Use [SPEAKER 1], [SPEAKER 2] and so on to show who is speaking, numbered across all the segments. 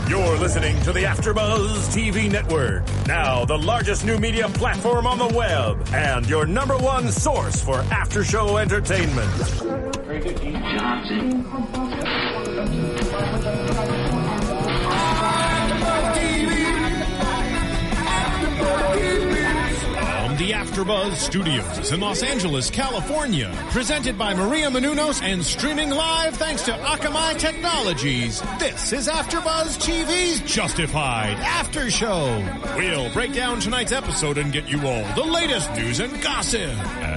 [SPEAKER 1] You're listening to the AfterBuzz TV Network, now the largest new media platform on the web, and your number one source for after-show entertainment.
[SPEAKER 2] Very good, Gene Johnson.
[SPEAKER 3] From the AfterBuzz Studios in Los Angeles, California, presented by Maria Menounos and streaming live thanks to Akamai Technologies. This is AfterBuzz TV's Justified After Show. We'll break down tonight's episode and get you all the latest news and gossip.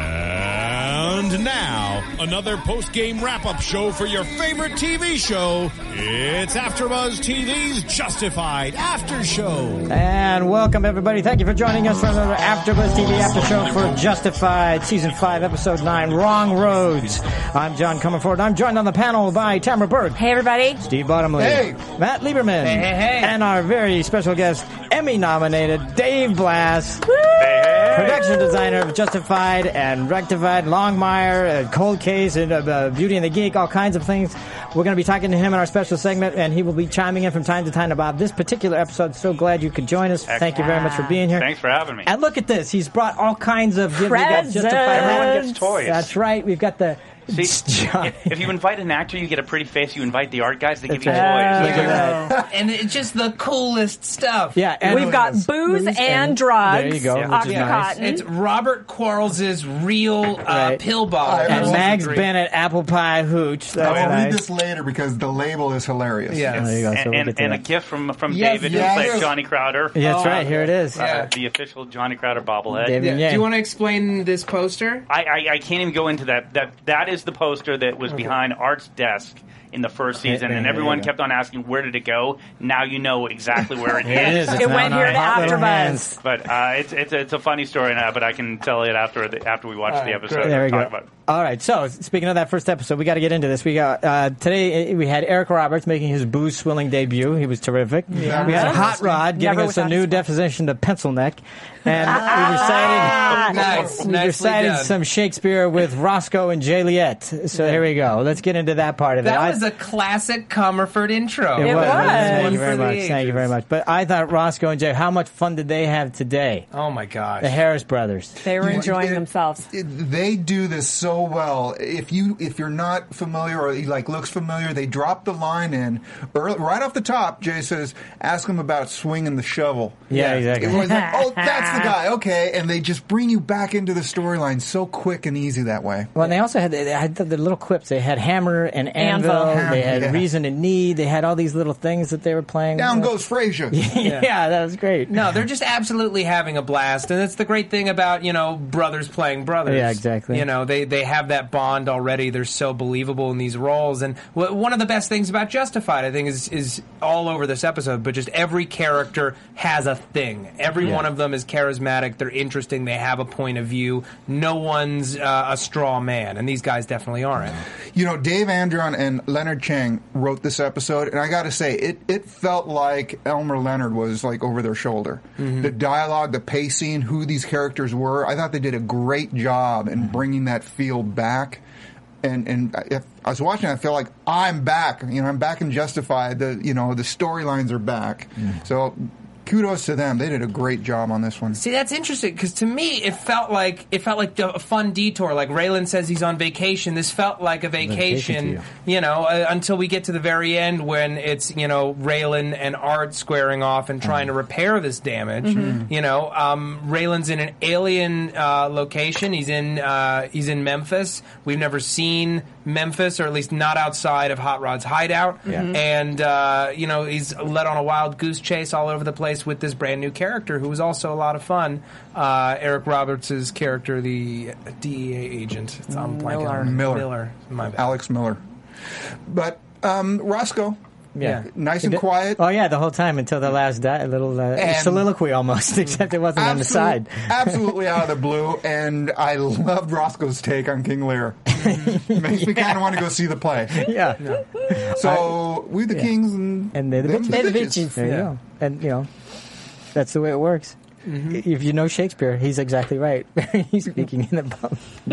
[SPEAKER 3] And now, another post-game wrap-up show for your favorite TV show. It's AfterBuzz TV's Justified After Show.
[SPEAKER 4] And welcome, everybody. Thank you for joining us for another AfterBuzz TV After Show for Justified, Season 5, Episode 9, Wrong Roads. I'm John Comerford. I'm joined on the panel by Tamara Burke.
[SPEAKER 5] Hey, everybody.
[SPEAKER 4] Steve Bottomley.
[SPEAKER 6] Hey.
[SPEAKER 4] Matt Lieberman.
[SPEAKER 6] Hey, hey, hey.
[SPEAKER 4] And our very special guest, Emmy-nominated Dave Blass.
[SPEAKER 5] Woo!
[SPEAKER 4] Production designer of Justified and Rectified, Longmire, Cold Case, and Beauty and the Geek, all kinds of things. We're going to be talking to him in our special segment, and he will be chiming in from time to time about this particular episode. So glad you could join us. Thank you very much for being here.
[SPEAKER 7] Thanks for having me.
[SPEAKER 4] And look at this. He's brought all kinds of gifts.
[SPEAKER 5] Presents.
[SPEAKER 7] Everyone gets toys.
[SPEAKER 4] That's right. We've got the...
[SPEAKER 7] See, if you invite an actor, you get a pretty face. You invite the art guys, they give you
[SPEAKER 4] That's
[SPEAKER 7] toys.
[SPEAKER 4] right. Look at that.
[SPEAKER 6] And it's just the coolest stuff.
[SPEAKER 4] Yeah, and
[SPEAKER 5] We've got booze and drugs.
[SPEAKER 4] There you go, which is nice.
[SPEAKER 5] Oxycontin.
[SPEAKER 6] It's Robert Quarles' real
[SPEAKER 4] Right.
[SPEAKER 6] pill bottle.
[SPEAKER 4] And Mags Bennett Apple Pie Hooch. That's
[SPEAKER 8] I'll
[SPEAKER 4] nice.
[SPEAKER 8] read this later because the label is hilarious.
[SPEAKER 6] Yeah.
[SPEAKER 4] There you go. So we'll get to
[SPEAKER 7] And a
[SPEAKER 4] that.
[SPEAKER 7] gift from
[SPEAKER 6] Yes,
[SPEAKER 7] David
[SPEAKER 6] yes.
[SPEAKER 7] who plays Johnny Crowder.
[SPEAKER 4] Yeah, that's right. Here it is.
[SPEAKER 6] Yeah.
[SPEAKER 7] The official Johnny Crowder bobblehead.
[SPEAKER 4] David
[SPEAKER 6] Yeah. Do
[SPEAKER 4] Yang.
[SPEAKER 6] you want to explain this poster?
[SPEAKER 7] I can't even go into that. That is the poster that was behind Art's desk in the first season, and everyone kept on asking, where did it go? Now you know exactly where it
[SPEAKER 4] Here it is.
[SPEAKER 7] is.
[SPEAKER 4] It's
[SPEAKER 5] It
[SPEAKER 4] now
[SPEAKER 5] went
[SPEAKER 4] in
[SPEAKER 5] here
[SPEAKER 4] our
[SPEAKER 5] to
[SPEAKER 4] hot little
[SPEAKER 5] AfterBuzz.
[SPEAKER 4] hands.
[SPEAKER 7] But it's a funny story now, but I can tell it after we watch the episode.
[SPEAKER 4] There we
[SPEAKER 7] and
[SPEAKER 4] go.
[SPEAKER 7] talk about it.
[SPEAKER 4] All right. So speaking of that first episode, we got to get into this. We got today. We had Eric Roberts making his booze swilling debut. He was terrific.
[SPEAKER 6] Yeah.
[SPEAKER 4] We had Hot Rod giving
[SPEAKER 5] Never
[SPEAKER 4] us a
[SPEAKER 5] without
[SPEAKER 4] new
[SPEAKER 5] his
[SPEAKER 4] definition of pencil neck, and we recited.
[SPEAKER 6] Nice.
[SPEAKER 4] We
[SPEAKER 6] Nicely
[SPEAKER 4] recited
[SPEAKER 6] done.
[SPEAKER 4] some Shakespeare with Roscoe and Juliet. So here we go. Let's get into that part of it.
[SPEAKER 6] That was a classic Comerford intro.
[SPEAKER 4] It was.
[SPEAKER 5] was.
[SPEAKER 4] Thank
[SPEAKER 6] One
[SPEAKER 4] you very
[SPEAKER 6] for the
[SPEAKER 4] much. Thank you
[SPEAKER 6] ages.
[SPEAKER 4] very much. But I thought Roscoe and Jay, how much fun did they have today?
[SPEAKER 6] Oh my gosh.
[SPEAKER 4] The Harris brothers.
[SPEAKER 5] They were enjoying themselves.
[SPEAKER 8] They do this so well. If you're not familiar or he looks familiar, they drop the line in right off the top. Jay says, "Ask him about swinging the shovel."
[SPEAKER 4] Yeah, exactly.
[SPEAKER 8] It was like, oh, that's the guy. Okay, and they just bring you back into the storyline so quick and easy that way.
[SPEAKER 4] Well, and they also had the little clips. They had Hammer and Anvil.
[SPEAKER 5] Anvil.
[SPEAKER 4] They had
[SPEAKER 8] Yeah.
[SPEAKER 4] Reason and Need. They had all these little things that they were playing.
[SPEAKER 8] Down
[SPEAKER 4] with.
[SPEAKER 8] goes Frasier.
[SPEAKER 4] Yeah, that was great.
[SPEAKER 6] No, they're just absolutely having a blast, and that's the great thing about brothers playing brothers.
[SPEAKER 4] Yeah, exactly.
[SPEAKER 6] They have that bond already. They're so believable in these roles, and one of the best things about Justified, I think, is all over this episode. But just every character has a thing. Every one of them is charismatic. They're interesting. They have a point of view. No one's a straw man, and these guys definitely aren't.
[SPEAKER 8] Dave Andron and Leonard Chang wrote this episode, and I got to say, it felt like Elmer Leonard was like over their shoulder.
[SPEAKER 4] Mm-hmm.
[SPEAKER 8] The dialogue, the pacing, who these characters were, I thought they did a great job in bringing that feel back. And if I was watching, I feel like I'm back. I'm back in Justified. The storylines are back. So kudos to them. They did a great job on this one.
[SPEAKER 6] See, that's interesting because to me, it felt like a fun detour. Like Raylan says he's on vacation. This felt like a vacation, until we get to the very end when it's Raylan and Art squaring off and trying to repair this damage. Raylan's in an alien location. He's in Memphis. We've never seen Memphis, or at least not outside of Hot Rod's hideout. And he's led on a wild goose chase all over the place with this brand new character who was also a lot of fun. Eric Roberts' character, the DEA agent. I'm blanking on Miller. My bad.
[SPEAKER 8] Alex Miller. But Roscoe,
[SPEAKER 4] Yeah.
[SPEAKER 8] nice and quiet.
[SPEAKER 4] Oh, yeah, the whole time until the last little soliloquy almost, except it wasn't on the side.
[SPEAKER 8] Absolutely out of the blue, and I loved Roscoe's take on King Lear. Makes me kind of want to go see the play.
[SPEAKER 4] Yeah.
[SPEAKER 8] So, we the kings and
[SPEAKER 4] And they're the
[SPEAKER 8] them
[SPEAKER 4] bitches.
[SPEAKER 8] the bitches.
[SPEAKER 4] There you go. And, that's the way it works. if you know Shakespeare, he's exactly right. He's speaking in the book.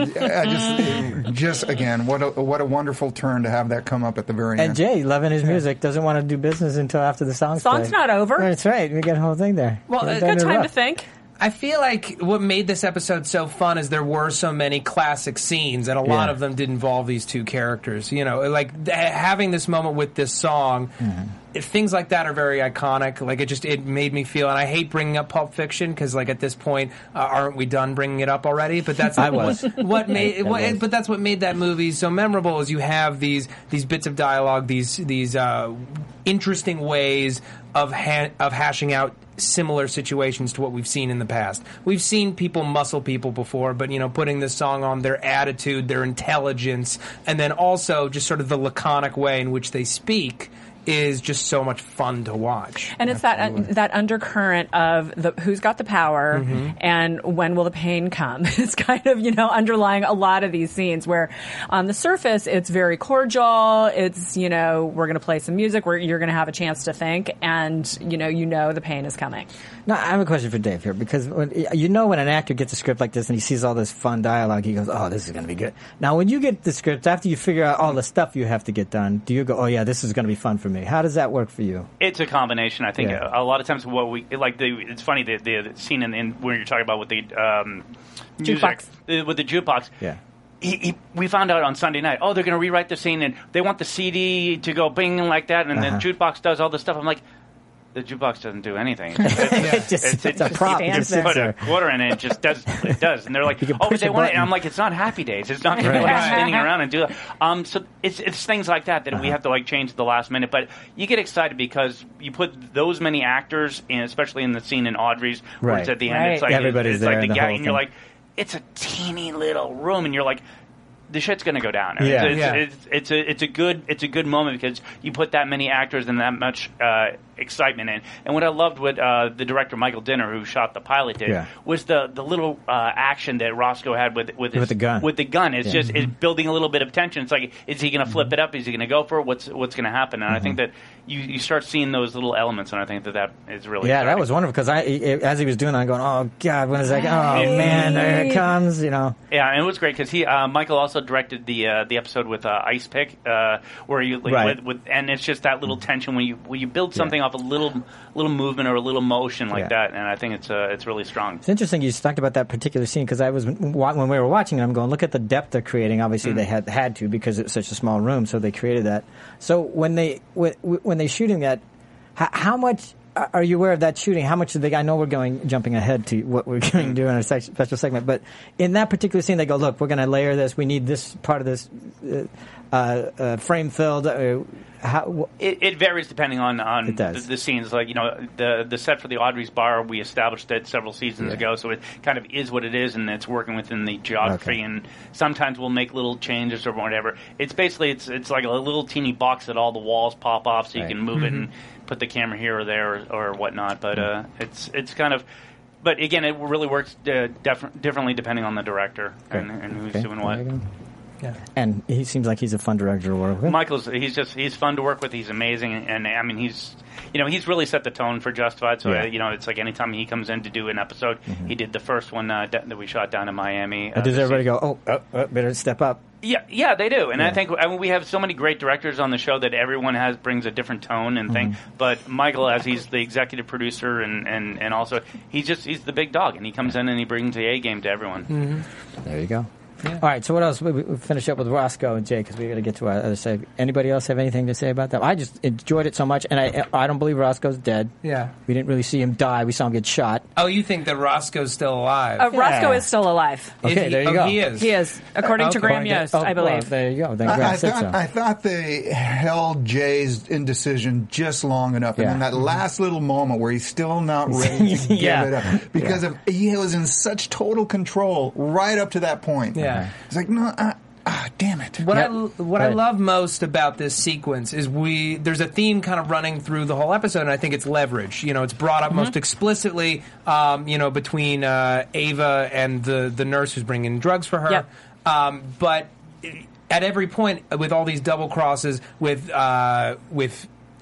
[SPEAKER 8] Just again, what a wonderful turn to have that come up at the very end.
[SPEAKER 4] And Jay, loving his music, doesn't want to do business until after the song's
[SPEAKER 5] Song's
[SPEAKER 4] played.
[SPEAKER 5] not over.
[SPEAKER 4] That's right. We get a whole thing there.
[SPEAKER 6] Well,
[SPEAKER 5] Good time to think.
[SPEAKER 6] I feel like what made this episode so fun is there were so many classic scenes, and a lot of them did involve these two characters. You know, like having this moment with this song, things like that are very iconic. Like it made me feel, and I hate bringing up Pulp Fiction because, like, at this point, aren't we done bringing it up already? But that's what made. But that's what made that movie so memorable. Is you have these bits of dialogue, these interesting ways of hashing out similar situations to what we've seen in the past. We've seen people muscle people before, but, you know, putting this song on, their attitude, their intelligence, and then also just sort of the laconic way in which they speak is just so much fun to watch.
[SPEAKER 5] And it's that undercurrent of who's got the power and when will the pain come. It's kind of, you know, underlying a lot of these scenes where on the surface it's very cordial. It's, you know, we're going to play some music where you're going to have a chance to think, and you know the pain is coming.
[SPEAKER 4] Now, I have a question for Dave here, because when an actor gets a script like this and he sees all this fun dialogue, he goes, oh, this is going to be good. Now, when you get the script, after you figure out all the stuff you have to get done, do you go, oh, yeah, this is going to be fun for me? How does that work for you?
[SPEAKER 7] It's a combination. I think a lot of times it's funny, the scene in where you're talking about with the music, with the jukebox.
[SPEAKER 4] Yeah.
[SPEAKER 7] We found out on Sunday night, they're going to rewrite the scene, and they want the CD to go bing like that, and the jukebox does all this stuff. I'm like, the jukebox doesn't do anything. It's a prop. You just put a quarter in it, it does. And they're like, but they want it. And I'm like, it's not Happy Days. It's not going to be like spinning around and do that. So it's things like that we have to like change at the last minute. But you get excited because you put those many actors in, especially in the scene in Audrey's, where it's at the end. It's like
[SPEAKER 4] everybody's there.
[SPEAKER 7] Like the guy, and you're like, it's a teeny little room, and you're like, the shit's going to go down. It's a good moment because you put that many actors and that much excitement in. And what I loved what the director Michael Dinner, who shot the pilot, did was the little action that Roscoe had with the gun. With the gun, it's just it's building a little bit of tension. It's like, is he going to flip it up? Is he going to go for it? What's going to happen? And I think that you start seeing those little elements, and I think that is really exciting.
[SPEAKER 4] That was wonderful because as he was doing that, I'm going, oh God, when is that? Oh man, there it comes, you know.
[SPEAKER 7] Yeah, and it was great because Michael also directed the episode with Ice Pick, where you with and it's just that little tension when you build something off a little movement or a little motion like that, and I think it's really strong. It's
[SPEAKER 4] interesting you talked about that particular scene because when we were watching it, I'm going, look at the depth they're creating. Obviously, they had to because it's such a small room, so they created that. So when they're shooting that, how much are you aware of that shooting? How much did they? I know we're jumping ahead to what we're going to do in our special segment, but in that particular scene, they go, look, we're going to layer this. We need this part of this frame filled.
[SPEAKER 7] It varies depending on the scenes. Like, you know, the set for the Audrey's Bar, we established that several seasons ago, so it kind of is what it is, and it's working within the geography. And sometimes we'll make little changes or whatever. It's basically it's like a little teeny box that all the walls pop off, so you can move it and put the camera here or there or whatnot. But it's kind of. But again, it really works differently depending on the director and who's doing what.
[SPEAKER 4] Yeah. And he seems like he's a fun director to work with.
[SPEAKER 7] Michael's he's fun to work with. He's amazing, and I mean he's really set the tone for Justified. So it's like anytime he comes in to do an episode, he did the first one that we shot down in Miami.
[SPEAKER 4] Does everybody go, better step up?
[SPEAKER 7] Yeah, they do, and I think we have so many great directors on the show that everyone brings a different tone and thing. But Michael, as he's the executive producer and also he's the big dog, and he comes in and he brings the A game to everyone.
[SPEAKER 4] There you go. Yeah. All right, so what else? We finish up with Roscoe and Jay because we got to get to our other segment. Anybody else have anything to say about that? I just enjoyed it so much, and I don't believe Roscoe's dead.
[SPEAKER 6] Yeah.
[SPEAKER 4] We didn't really see him die. We saw him get shot.
[SPEAKER 6] Oh, you think that Roscoe's still alive?
[SPEAKER 5] Roscoe is still alive.
[SPEAKER 4] Okay, there you go.
[SPEAKER 6] He is.
[SPEAKER 5] He is, according to Graham Yost, I believe.
[SPEAKER 4] Well, there you go. Then
[SPEAKER 8] I thought they held Jay's indecision just long enough, and then that last little moment where he's still not ready to give it up because he was in such total control right up to that point.
[SPEAKER 6] Yeah.
[SPEAKER 8] It's like, no, damn it.
[SPEAKER 6] What I love most about this sequence is there's a theme kind of running through the whole episode, and I think it's leverage. You know, it's brought up most explicitly, between Ava and the nurse who's bringing drugs for her. Yep. But at every point, with all these double crosses, with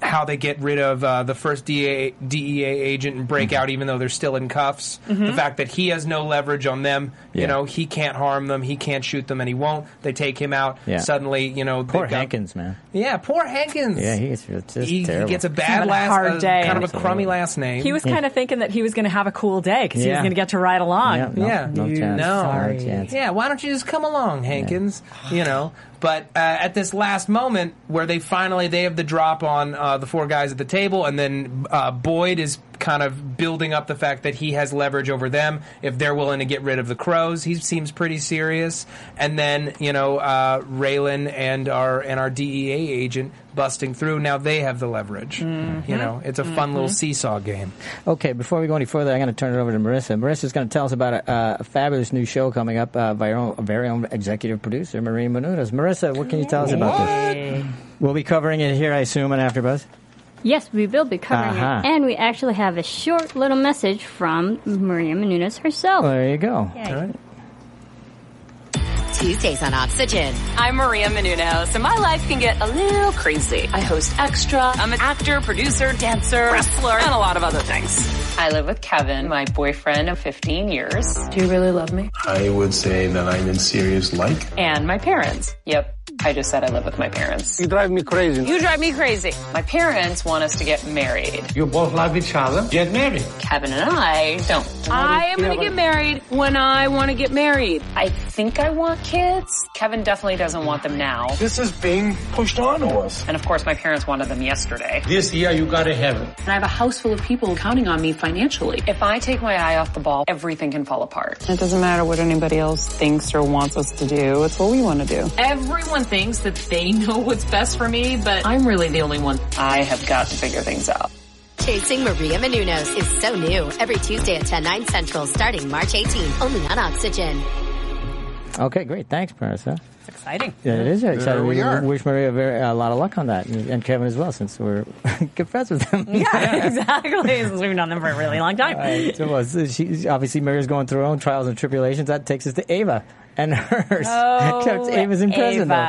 [SPEAKER 6] how they get rid of the first DEA agent and break out even though they're still in cuffs. The fact that he has no leverage on them. You know, he can't harm them. He can't shoot them, and he won't. They take him out. Suddenly, you know...
[SPEAKER 4] Poor Hankins, man.
[SPEAKER 6] Yeah, poor Hankins.
[SPEAKER 4] Yeah, he
[SPEAKER 6] gets a bad last day. Kind of a crummy last name.
[SPEAKER 5] He was kind of thinking that he was going to have a cool day because he was going to get to ride along.
[SPEAKER 4] No chance.
[SPEAKER 6] Yeah, why don't you just come along, Hankins? You know... But at this last moment where they have the drop on the four guys at the table, and then Boyd is kind of building up the fact that he has leverage over them if they're willing to get rid of the crows. He seems pretty serious. And then, you know, Raylan and our DEA agent busting through. Now they have the leverage. You know, it's a fun little seesaw game.
[SPEAKER 4] Okay, before we go any further, I'm going to turn it over to Marissa. Marissa's going to tell us about a fabulous new show coming up by our very own executive producer, Maria Menounos. Marissa, what can you tell us about this? We'll be covering it here, I assume, on AfterBuzz.
[SPEAKER 9] Yes, we will be covering it. And we actually have a short little message from Maria Menounos herself.
[SPEAKER 4] Well, there you go.
[SPEAKER 9] Yay.
[SPEAKER 4] All right.
[SPEAKER 10] Tuesdays on Oxygen. I'm Maria Menounos, and my life can get a little crazy. I host Extra. I'm an actor, producer, dancer, wrestler, and a lot of other things. I live with Kevin, my boyfriend of 15 years. Do you really love me?
[SPEAKER 11] I would say that I'm in serious like.
[SPEAKER 10] And my parents. Yep. I just said I live with my parents.
[SPEAKER 11] You drive me crazy.
[SPEAKER 10] You drive me crazy. My parents want us to get married.
[SPEAKER 11] You both love each other. Get married.
[SPEAKER 10] Kevin and I don't. I am going to get married when I want to get married. I think I want kids. Kevin definitely doesn't want them now.
[SPEAKER 11] This is being pushed on to us.
[SPEAKER 10] And of course, my parents wanted them yesterday.
[SPEAKER 11] This year, you gotta have it.
[SPEAKER 10] And I have a house full of people counting on me financially. If I take my eye off the ball, everything can fall apart.
[SPEAKER 12] It doesn't matter what anybody else thinks or wants us to do. It's what we want to do.
[SPEAKER 10] Everyone thinks that they know what's best for me, but I'm really the only one. I have got to figure things out.
[SPEAKER 13] Chasing Maria Menounos is so new. Every Tuesday at 10, 9 Central, starting March 18th, only on Oxygen.
[SPEAKER 4] Okay, great. Thanks, Marissa.
[SPEAKER 5] It's exciting.
[SPEAKER 4] Yeah, it is very exciting.
[SPEAKER 8] We
[SPEAKER 4] wish Maria a lot of luck on that, and Kevin as well, since we're good friends with them.
[SPEAKER 5] Yeah, exactly. Since we've known them for a really long time.
[SPEAKER 4] Obviously, Maria's going through her own trials and tribulations. That takes us to Ava and hers.
[SPEAKER 5] Oh,
[SPEAKER 4] Ava's in prison, though.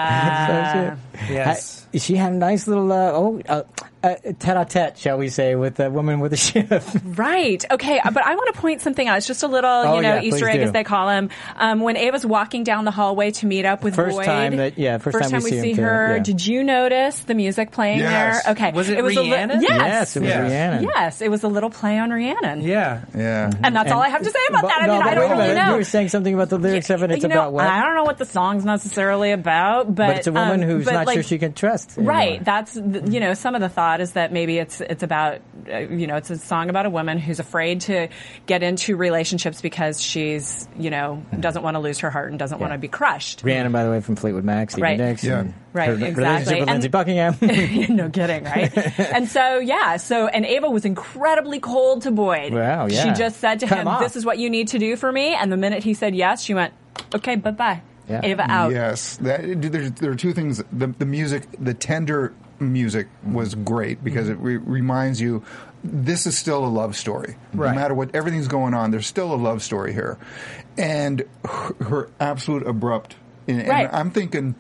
[SPEAKER 6] Yes.
[SPEAKER 4] She had a nice little tete-a-tete, shall we say, with a woman with a shift.
[SPEAKER 5] Right. Okay. But I want to point something out. It's just a little, Easter egg, as they call him. When Ava's walking down the hallway to meet up with Boyd.
[SPEAKER 4] First time we see
[SPEAKER 5] her.
[SPEAKER 4] Yeah.
[SPEAKER 5] Did you notice the music playing there? Okay.
[SPEAKER 6] Was it Rhiannon?
[SPEAKER 4] Yes, it was Rhiannon.
[SPEAKER 5] Yes, it was a little play on Rhiannon.
[SPEAKER 6] Yeah.
[SPEAKER 5] And that's all I have to say about that. I mean, I don't really know.
[SPEAKER 4] You were saying something about the lyrics of it. It's about what?
[SPEAKER 5] I don't know what the song's necessarily about, but
[SPEAKER 4] it's a woman who's not sure she can trust anymore.
[SPEAKER 5] Right. That's, some of the thought is that maybe it's about, it's a song about a woman who's afraid to get into relationships because she's, doesn't want to lose her heart and doesn't want to be crushed.
[SPEAKER 4] Rhiannon, by the way, from Fleetwood Mac, Stevie Nicks.
[SPEAKER 5] Yeah. Right,
[SPEAKER 4] her relationship with Lindsey Buckingham.
[SPEAKER 5] No kidding, right? And and Ava was incredibly cold to Boyd.
[SPEAKER 4] Wow, yeah.
[SPEAKER 5] She just said to him, "This is what you need to do for me." And the minute he said yes, she went, "Okay, bye-bye." Yeah. Ava out.
[SPEAKER 8] Yes. There are two things. The music, the tender music was great because it reminds you this is still a love story.
[SPEAKER 6] Right.
[SPEAKER 8] No matter what, everything's going on, there's still a love story here. And her absolute abrupt. And I'm thinking,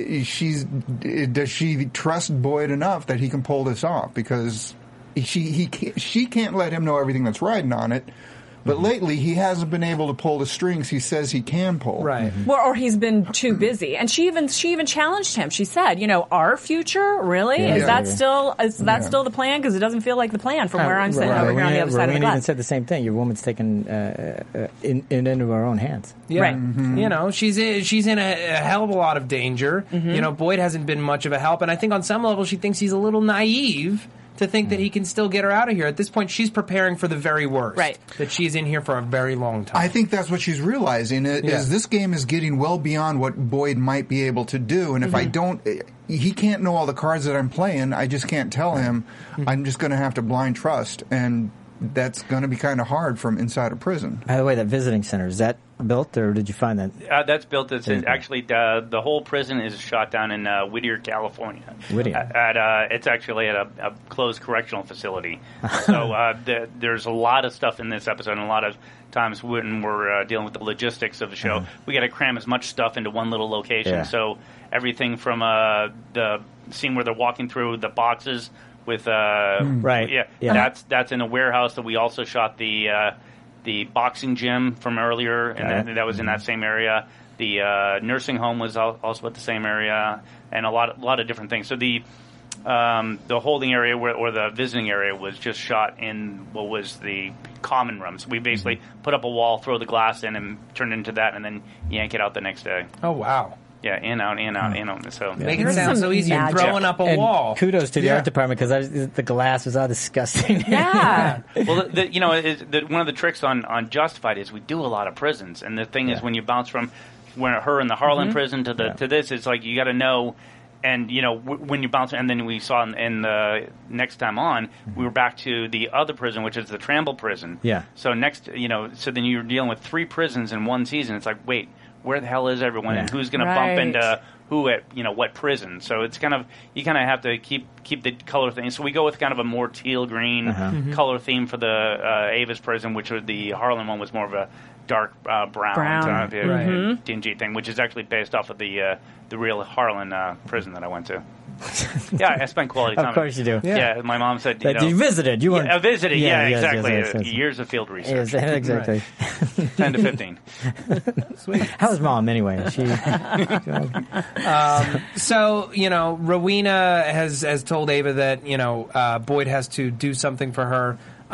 [SPEAKER 8] does she trust Boyd enough that he can pull this off? Because she can't let him know everything that's riding on it. But lately, he hasn't been able to pull the strings he says he can pull.
[SPEAKER 6] Right.
[SPEAKER 5] Well, or he's been too busy. And she even challenged him. She said, our future, really?
[SPEAKER 4] Yeah.
[SPEAKER 5] Is that still the plan? Because it doesn't feel like the plan from where I'm sitting over here on the other side of the glass.
[SPEAKER 4] Even said the same thing. Your woman's taken into her own hands.
[SPEAKER 6] Yeah.
[SPEAKER 5] Right.
[SPEAKER 6] Mm-hmm. She's in a hell of a lot of danger. Mm-hmm. Boyd hasn't been much of a help. And I think on some level she thinks he's a little naive to think that he can still get her out of here. At this point, she's preparing for the very worst.
[SPEAKER 5] Right.
[SPEAKER 6] That she's in here for a very long time.
[SPEAKER 8] I think that's what she's realizing, is this game is getting well beyond what Boyd might be able to do. And if I don't, he can't know all the cards that I'm playing. I just can't tell him. I'm just going to have to blind trust. And that's going to be kind of hard from inside a prison.
[SPEAKER 4] By the way, that visiting center, is that built, or did you find that?
[SPEAKER 7] That's built. It's actually the whole prison is shot down in Whittier, California.
[SPEAKER 4] Whittier.
[SPEAKER 7] It's actually at a closed correctional facility. So there's a lot of stuff in this episode, and a lot of times when we're dealing with the logistics of the show, we got to cram as much stuff into one little location.
[SPEAKER 4] Yeah.
[SPEAKER 7] So everything from the scene where they're walking through the boxes with
[SPEAKER 4] right.
[SPEAKER 7] Yeah. That's in a warehouse that we also shot the boxing gym from earlier, and that was in that same area. The nursing home was also at the same area, and a lot of different things. So the holding area or the visiting area was just shot in what was the common room. So we basically put up a wall, throw the glass in, and turn it into that, and then yank it out the next day.
[SPEAKER 6] Oh, wow.
[SPEAKER 7] Yeah, in, out. So
[SPEAKER 6] make it sound so easy. Throwing up a wall.
[SPEAKER 4] Kudos to the art department because the glass was all disgusting.
[SPEAKER 5] Yeah.
[SPEAKER 7] Well, one of the tricks on Justified is we do a lot of prisons, and the thing is when you bounce from her in the Harlan prison to this, it's like you got to know. And when you bounce, and then we saw in the next time on, we were back to the other prison, which is the Tramble prison.
[SPEAKER 4] Yeah.
[SPEAKER 7] So so then you're dealing with 3 prisons in one season. It's like, wait, where the hell is everyone, and who's going to bump into who at what prison? So it's you have to keep the color thing. So we go with kind of a more teal green color theme for the Ava's prison, which was the Harlan one was more of a dark brown. Dingy thing, which is actually based off of the real Harlan prison that I went to. Yeah, I spent quality time.
[SPEAKER 4] Of course you do.
[SPEAKER 7] Yeah, my mom said
[SPEAKER 4] that you visited. You weren't.
[SPEAKER 7] I visited. Yeah,
[SPEAKER 4] exactly.
[SPEAKER 7] Yes. Years of field research.
[SPEAKER 4] Yes, exactly.
[SPEAKER 7] 10 to 15.
[SPEAKER 4] Sweet. How was Mom anyway? She.
[SPEAKER 6] So Rowena has told Ava that Boyd has to do something for her.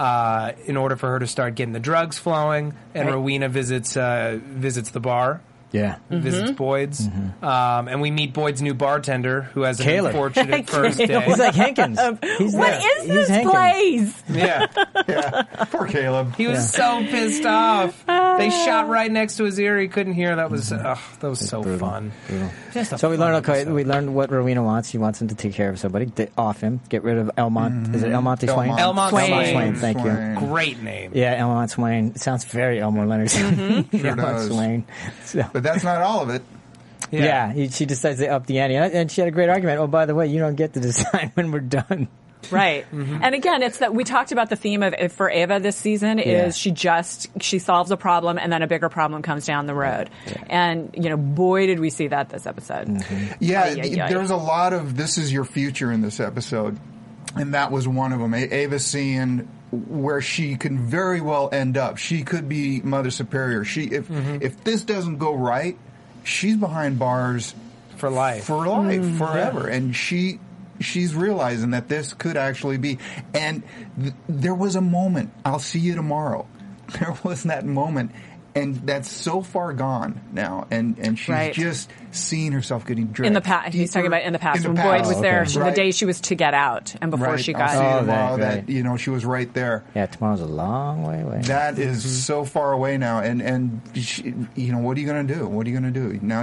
[SPEAKER 6] In order for her to start getting the drugs flowing, and Rowena visits the bar.
[SPEAKER 4] Yeah.
[SPEAKER 6] Visits Boyd's. And we meet Boyd's new bartender, who has an
[SPEAKER 4] Caleb.
[SPEAKER 6] unfortunate first day.
[SPEAKER 4] He's like Hankins.
[SPEAKER 5] What is this place?
[SPEAKER 6] Yeah.
[SPEAKER 8] Poor Caleb.
[SPEAKER 6] He was so pissed off. They shot right next to his ear. He couldn't hear. That was so
[SPEAKER 4] brutal.
[SPEAKER 6] fun.
[SPEAKER 4] Brutal. So we learned what Rowena wants. She wants him to take care of somebody, off him, get rid of Elmont. Is it Elmont Swain?
[SPEAKER 6] Elmont Swain.
[SPEAKER 4] Thank you.
[SPEAKER 6] Great name.
[SPEAKER 4] Yeah, Elmont Swain. It sounds very Elmore Leonard. Elmont Swain.
[SPEAKER 8] But that's not all of it.
[SPEAKER 4] Yeah, she decides to up the ante. And she had a great argument. Oh, by the way, you don't get to decide when we're done.
[SPEAKER 5] Right. And again, it's that we talked about the theme of for Ava this season is she solves a problem and then a bigger problem comes down the road. Yeah. And, boy, did we see that this episode.
[SPEAKER 8] Yeah, there was a lot of this is your future in this episode. And that was one of them. Ava seeing where she can very well end up. She could be Mother Superior. If this doesn't go right, she's behind bars
[SPEAKER 6] for life.
[SPEAKER 8] Forever. And she's realizing that this could actually be. And there was a moment. I'll see you tomorrow. There was that moment, and that's so far gone now. And she's just seeing herself getting dragged.
[SPEAKER 5] In the past, he's talking about in the past when Boyd was there, the day she was to get out, and before she got.
[SPEAKER 8] I'll see you tomorrow. That she was right there.
[SPEAKER 4] Yeah, tomorrow's a long way away.
[SPEAKER 8] That is so far away now, and she, what are you going to do? What are you going to do now?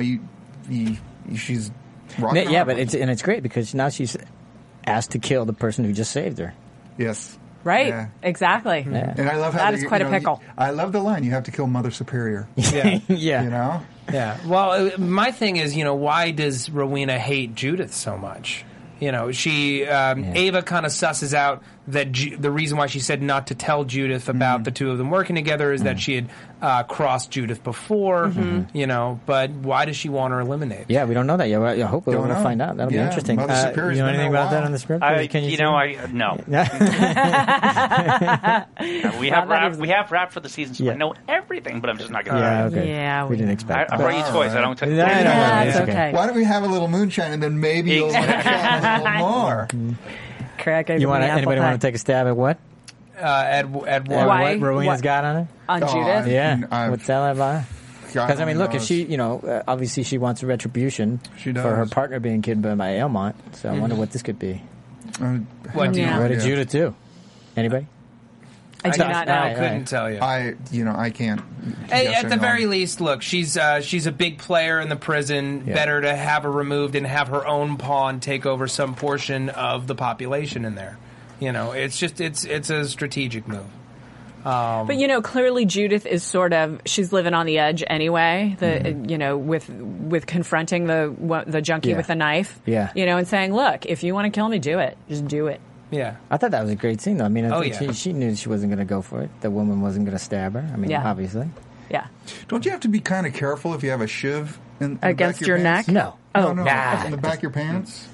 [SPEAKER 8] She's.
[SPEAKER 4] Yeah, but it's great because now she's asked to kill the person who just saved her.
[SPEAKER 8] Yes.
[SPEAKER 5] Right.
[SPEAKER 8] Yeah.
[SPEAKER 5] Exactly.
[SPEAKER 4] Yeah.
[SPEAKER 8] And I love how
[SPEAKER 5] that is quite a pickle.
[SPEAKER 8] I love the line. You have to kill Mother Superior.
[SPEAKER 6] Yeah.
[SPEAKER 4] Yeah.
[SPEAKER 6] Yeah. Well, my thing is, why does Rowena hate Judith so much? Ava kind of susses out that the reason why she said not to tell Judith about the two of them working together is that she had crossed Judith before, but why does she want her eliminated?
[SPEAKER 4] Yeah, we don't know that yet. I hope we'll find out. That'll be interesting. You know anything about that on the script?
[SPEAKER 7] No. We have wrapped for the season, so I know everything, but I'm just not going to.
[SPEAKER 4] Okay.
[SPEAKER 5] Yeah,
[SPEAKER 4] we didn't expect.
[SPEAKER 7] I brought you toys. I don't.
[SPEAKER 5] It's okay.
[SPEAKER 8] Why don't we have a little moonshine and then maybe you'll chat a little more?
[SPEAKER 4] Anybody want to take a stab at what?
[SPEAKER 6] At what
[SPEAKER 4] Rowena's got on it?
[SPEAKER 5] On Judith?
[SPEAKER 4] Yeah. What's that about? Because, look, if she, obviously she wants a retribution for her partner being killed by Elmont, so I wonder what this could be.
[SPEAKER 6] What
[SPEAKER 4] did Judith do? Anybody?
[SPEAKER 5] I do not know.
[SPEAKER 6] I couldn't tell you.
[SPEAKER 8] I can't.
[SPEAKER 6] At the very least, look, she's a big player in the prison. Yeah. Better to have her removed and have her own pawn take over some portion of the population in there. It's a strategic move.
[SPEAKER 5] But clearly Judith is she's living on the edge anyway. With confronting the junkie with a knife.
[SPEAKER 4] Yeah.
[SPEAKER 5] And saying, look, if you want to kill me, do it. Just do it.
[SPEAKER 6] Yeah.
[SPEAKER 4] I thought that was a great scene, though. I think she knew she wasn't going to go for it. The woman wasn't going to stab her. Obviously.
[SPEAKER 5] Yeah.
[SPEAKER 8] Don't you have to be kind of careful if you have a shiv in
[SPEAKER 5] against
[SPEAKER 8] the back of your
[SPEAKER 5] neck?
[SPEAKER 8] No.
[SPEAKER 4] No.
[SPEAKER 8] In the back of your pants?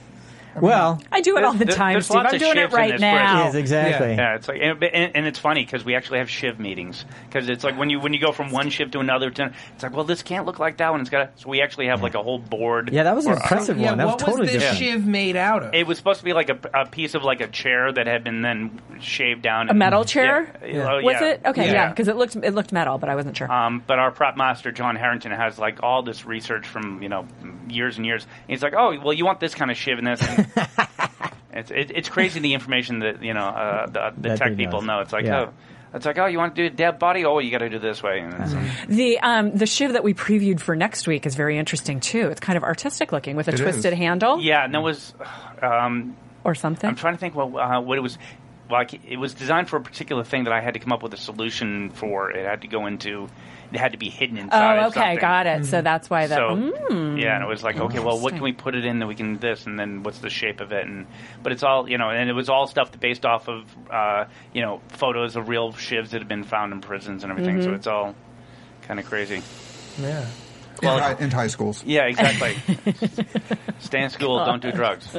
[SPEAKER 4] Well,
[SPEAKER 5] I do it all the time,
[SPEAKER 7] there's
[SPEAKER 5] Steve.
[SPEAKER 7] lots
[SPEAKER 5] I'm
[SPEAKER 7] of
[SPEAKER 5] doing
[SPEAKER 7] shivs
[SPEAKER 5] it right
[SPEAKER 7] in this
[SPEAKER 5] now.
[SPEAKER 4] Yes, exactly.
[SPEAKER 7] Yeah, it's like, and it's funny because we actually have shiv meetings because it's like when you go from one shiv to another, it's like, well, this can't look like that one. It's got so we actually have like a whole board.
[SPEAKER 4] Yeah, that was an impressive one. That was totally
[SPEAKER 6] what was this
[SPEAKER 4] different.
[SPEAKER 6] shiv made out of?
[SPEAKER 7] It was supposed to be like a piece of like a chair that had been then shaved down.
[SPEAKER 5] A metal chair?
[SPEAKER 7] Yeah.
[SPEAKER 5] Was it? Okay, yeah, because it looked metal, but I wasn't sure.
[SPEAKER 7] But our prop master John Harrington has like all this research from years and years. And he's like, oh, well, you want this kind of shiv in this. And it's crazy the information that the tech people know. It's like you want to do a dead body? Oh, you got to do this way. And
[SPEAKER 5] the shiv that we previewed for next week is very interesting too. It's kind of artistic looking with a twisted handle.
[SPEAKER 7] Yeah, and it was
[SPEAKER 5] or something.
[SPEAKER 7] I'm trying to think what it was. Like it was designed for a particular thing that I had to come up with a solution for. It had to go into. It had to be hidden inside.
[SPEAKER 5] Oh, okay, got it. So that's why that.
[SPEAKER 7] Yeah, and it was like, okay, well, what can we put it in that we can this, and then what's the shape of it, but it's all and it was all stuff based off of photos of real shivs that have been found in prisons and everything. So it's all kind of crazy.
[SPEAKER 6] Yeah.
[SPEAKER 7] Well,
[SPEAKER 8] in high schools.
[SPEAKER 7] Yeah, exactly. Stay in school. Don't do drugs.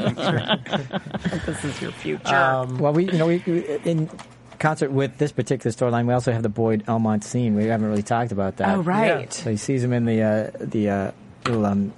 [SPEAKER 5] This is your future.
[SPEAKER 4] Well, we in concert with this particular storyline, we also have the Boyd Elmont scene. We haven't really talked about that.
[SPEAKER 5] Oh, right.
[SPEAKER 4] Yeah. So he sees him in the little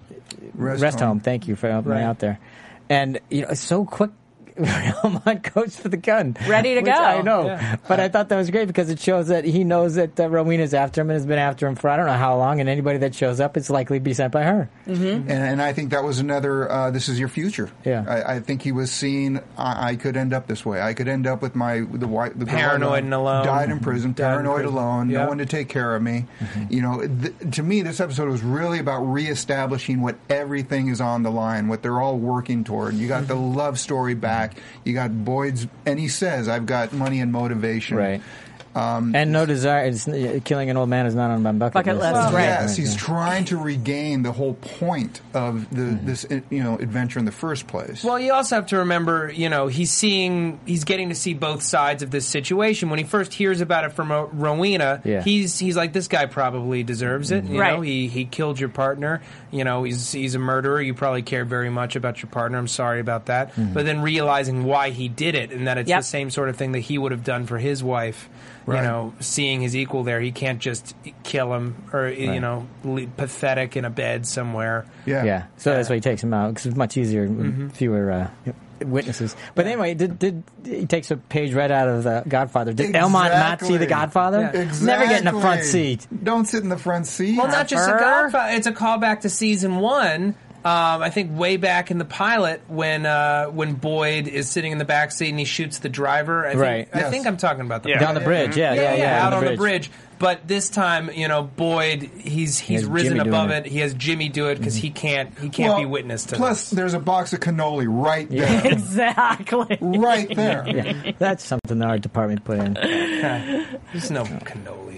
[SPEAKER 4] rest home. Thank you for helping me out there. And it's so quick. Elmont goes for the gun.
[SPEAKER 5] Ready to go.
[SPEAKER 4] I know. Yeah. But I thought that was great because it shows that he knows that Rowena's after him and has been after him for I don't know how long, and anybody that shows up is likely to be sent by her.
[SPEAKER 5] Mm-hmm.
[SPEAKER 8] And I think that was another, this is your future.
[SPEAKER 4] Yeah.
[SPEAKER 8] I think he was seeing, I could end up this way. I could end up with the
[SPEAKER 6] paranoid and alone.
[SPEAKER 8] Died in prison, paranoid alone, no one to take care of me. Mm-hmm. To me, this episode was really about reestablishing what everything is on the line, what they're all working toward. You got the love story back. You got Boyd's, and he says, I've got money and motivation.
[SPEAKER 4] Right. And no desire. Killing an old man is not on my bucket list.
[SPEAKER 5] Well,
[SPEAKER 8] right. Yes, he's trying to regain the whole point of this adventure in the first place.
[SPEAKER 6] Well, you also have to remember, he's getting to see both sides of this situation. When he first hears about it from Rowena, he's like, this guy probably deserves it. You know, he killed your partner. He's a murderer. You probably care very much about your partner. I'm sorry about that. Mm-hmm. But then realizing why he did it and that it's the same sort of thing that he would have done for his wife. Right. Seeing his equal there, he can't just kill him or, pathetic in a bed somewhere.
[SPEAKER 4] Yeah. So that's why he takes him out because it's much easier with fewer witnesses. But anyway, did he takes a page right out of The Godfather. Did Elmont not see The Godfather?
[SPEAKER 8] Yeah. Exactly.
[SPEAKER 4] Never get in the front seat.
[SPEAKER 8] Don't sit in the front seat.
[SPEAKER 6] Well, not just The Godfather. It's a callback to season 1. I think way back in the pilot when Boyd is sitting in the back seat and he shoots the driver. I think I'm talking about the
[SPEAKER 4] down the bridge. Yeah,
[SPEAKER 6] out on the bridge. But this time, Boyd, he's risen above it. He has Jimmy do it because he can't be witness to
[SPEAKER 8] plus,
[SPEAKER 6] this.
[SPEAKER 8] there's a box of cannoli right there.
[SPEAKER 5] Exactly.
[SPEAKER 8] Right there.
[SPEAKER 4] Yeah. That's something the art department put in.
[SPEAKER 6] There's no cannoli.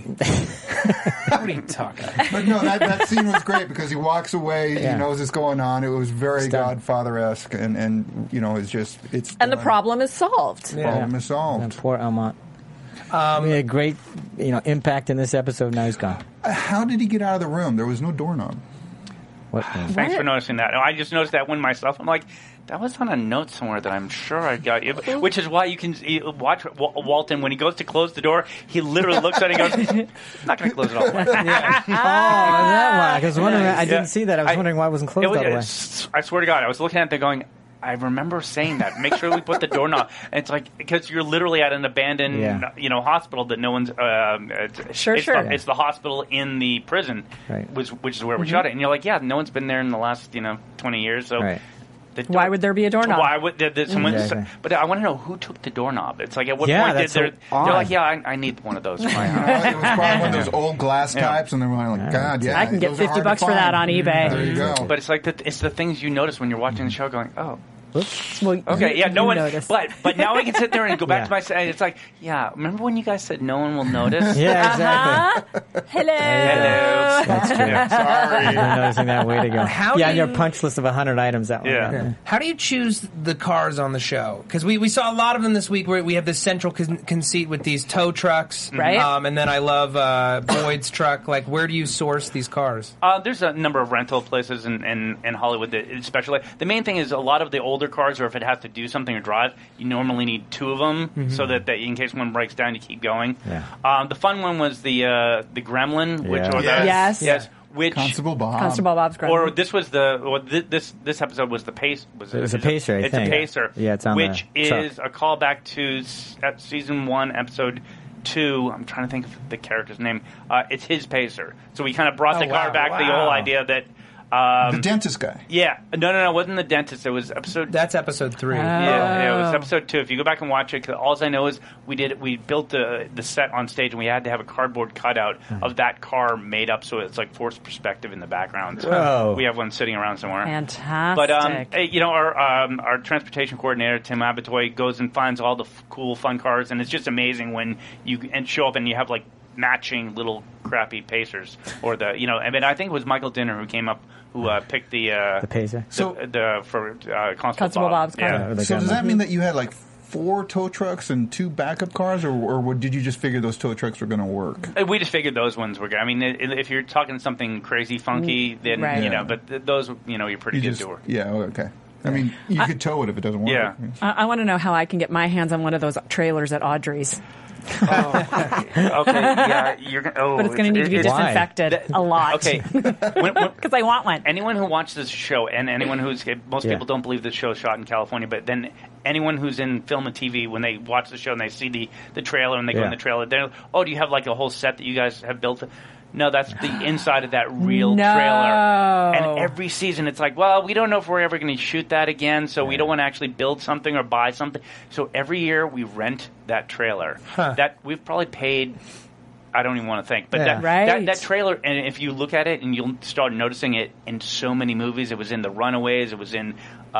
[SPEAKER 6] What are you talking about?
[SPEAKER 8] But no, that scene was great because he walks away, he knows what's going on. It was very Godfather-esque, and it's just...
[SPEAKER 5] And the problem is solved.
[SPEAKER 8] The problem is solved.
[SPEAKER 4] And poor Elmont. We had a great, impact in this episode. Now he's gone.
[SPEAKER 8] How did he get out of the room? There was no doorknob.
[SPEAKER 7] Thanks for noticing that. I just noticed that one myself. I'm like, that was on a note somewhere that I'm sure I got. Which is why you can watch Walton when he goes to close the door. He literally looks at it and goes, "I'm not going to close it all the way."
[SPEAKER 4] Oh, that why? Because I didn't see that. I was wondering why it wasn't closed all the way.
[SPEAKER 7] I swear to God, I was looking at it going, I remember saying that. Make sure we put the doorknob. And it's like, because you're literally at an abandoned, hospital that no one's. It's the hospital in the prison, which is where we shot it. And you're like, no one's been there in the last 20 years. So.
[SPEAKER 4] Right.
[SPEAKER 5] Why would there be a doorknob?
[SPEAKER 7] Why would someone? Exactly. But I want to know who took the doorknob. It's like at what point did they're like, I need one of those. For my house.
[SPEAKER 8] It was probably one of those old glass types, and they're like, God,
[SPEAKER 5] I can get $50 for that on eBay.
[SPEAKER 8] There you go.
[SPEAKER 7] But it's like it's the things you notice when you're watching the show, going, oh.
[SPEAKER 4] Oops.
[SPEAKER 5] Well,
[SPEAKER 7] okay, no one.
[SPEAKER 5] Noticed.
[SPEAKER 7] But now we can sit there and go back to my side. It's like, remember when you guys said no one will notice?
[SPEAKER 4] Yeah, exactly.
[SPEAKER 5] Hello.
[SPEAKER 4] That's true.
[SPEAKER 7] Sorry.
[SPEAKER 4] You're noticing that. Way to go. On your punch list of 100 items. That one.
[SPEAKER 7] Yeah.
[SPEAKER 6] How do you choose the cars on the show? Because we saw a lot of them this week where we have this central conceit with these tow trucks.
[SPEAKER 5] Right.
[SPEAKER 6] And then I love Boyd's truck. Like, where do you source these cars?
[SPEAKER 7] There's a number of rental places in Hollywood that especially. The main thing is a lot of the older older cars, or if it has to do something or drive, you normally need 2 of them so that in case one breaks down, you keep going. Yeah. The fun one was the Gremlin, which or
[SPEAKER 5] yes.
[SPEAKER 7] Which
[SPEAKER 8] Constable Bob's
[SPEAKER 5] Gremlin.
[SPEAKER 7] Or this was this episode was the Pace.
[SPEAKER 4] It was a Pacer.
[SPEAKER 7] It's a Pacer.
[SPEAKER 4] Yeah, it's on
[SPEAKER 7] which
[SPEAKER 4] the
[SPEAKER 7] is
[SPEAKER 4] truck.
[SPEAKER 7] a callback to season 1, episode 2. I'm trying to think of the character's name. It's his Pacer. So we kind of brought the car back. The whole idea that.
[SPEAKER 8] The dentist guy.
[SPEAKER 7] Yeah. No, it wasn't the dentist. It was episode...
[SPEAKER 6] That's episode 3.
[SPEAKER 7] Yeah, it was episode 2. If you go back and watch it, cause all I know is we built the set on stage, and we had to have a cardboard cutout of that car made up so it's like forced perspective in the background. So we have one sitting around somewhere.
[SPEAKER 5] Fantastic.
[SPEAKER 7] But, our transportation coordinator, Tim Abatoy, goes and finds all the cool, fun cars, and it's just amazing when you show up and you have, like, matching little crappy Pacers, or I think it was Michael Dinner who came up, who picked the
[SPEAKER 4] Pacer.
[SPEAKER 7] For Constable
[SPEAKER 5] Bob's car.
[SPEAKER 7] Yeah.
[SPEAKER 8] So does that mean that you had like 4 tow trucks and 2 backup cars, or did you just figure those tow trucks were going to work?
[SPEAKER 7] We just figured those ones were good. I mean, if you're talking something crazy funky, then but those you're pretty good doer.
[SPEAKER 8] Yeah. Okay. I mean, you could tow it if it doesn't work.
[SPEAKER 7] Yeah.
[SPEAKER 5] I want to know how I can get my hands on one of those trailers at Audrey's.
[SPEAKER 7] Okay, yeah, you're gonna.
[SPEAKER 5] But it's going to need to be disinfected a lot.
[SPEAKER 7] Okay,
[SPEAKER 5] because I want one.
[SPEAKER 7] Anyone who watches this show, and anyone most people don't believe this show is shot in California, but then anyone who's in film and TV, when they watch the show and they see the trailer and they go in the trailer, they're do you have like a whole set that you guys have built? No, that's the inside of that real trailer. And every season it's like, well, we don't know if we're ever going to shoot that again, so we don't want to actually build something or buy something. So every year we rent that trailer. That we've probably paid, I don't even want to think, but that trailer, and if you look at it and you'll start noticing it in so many movies. It was in The Runaways. It was in...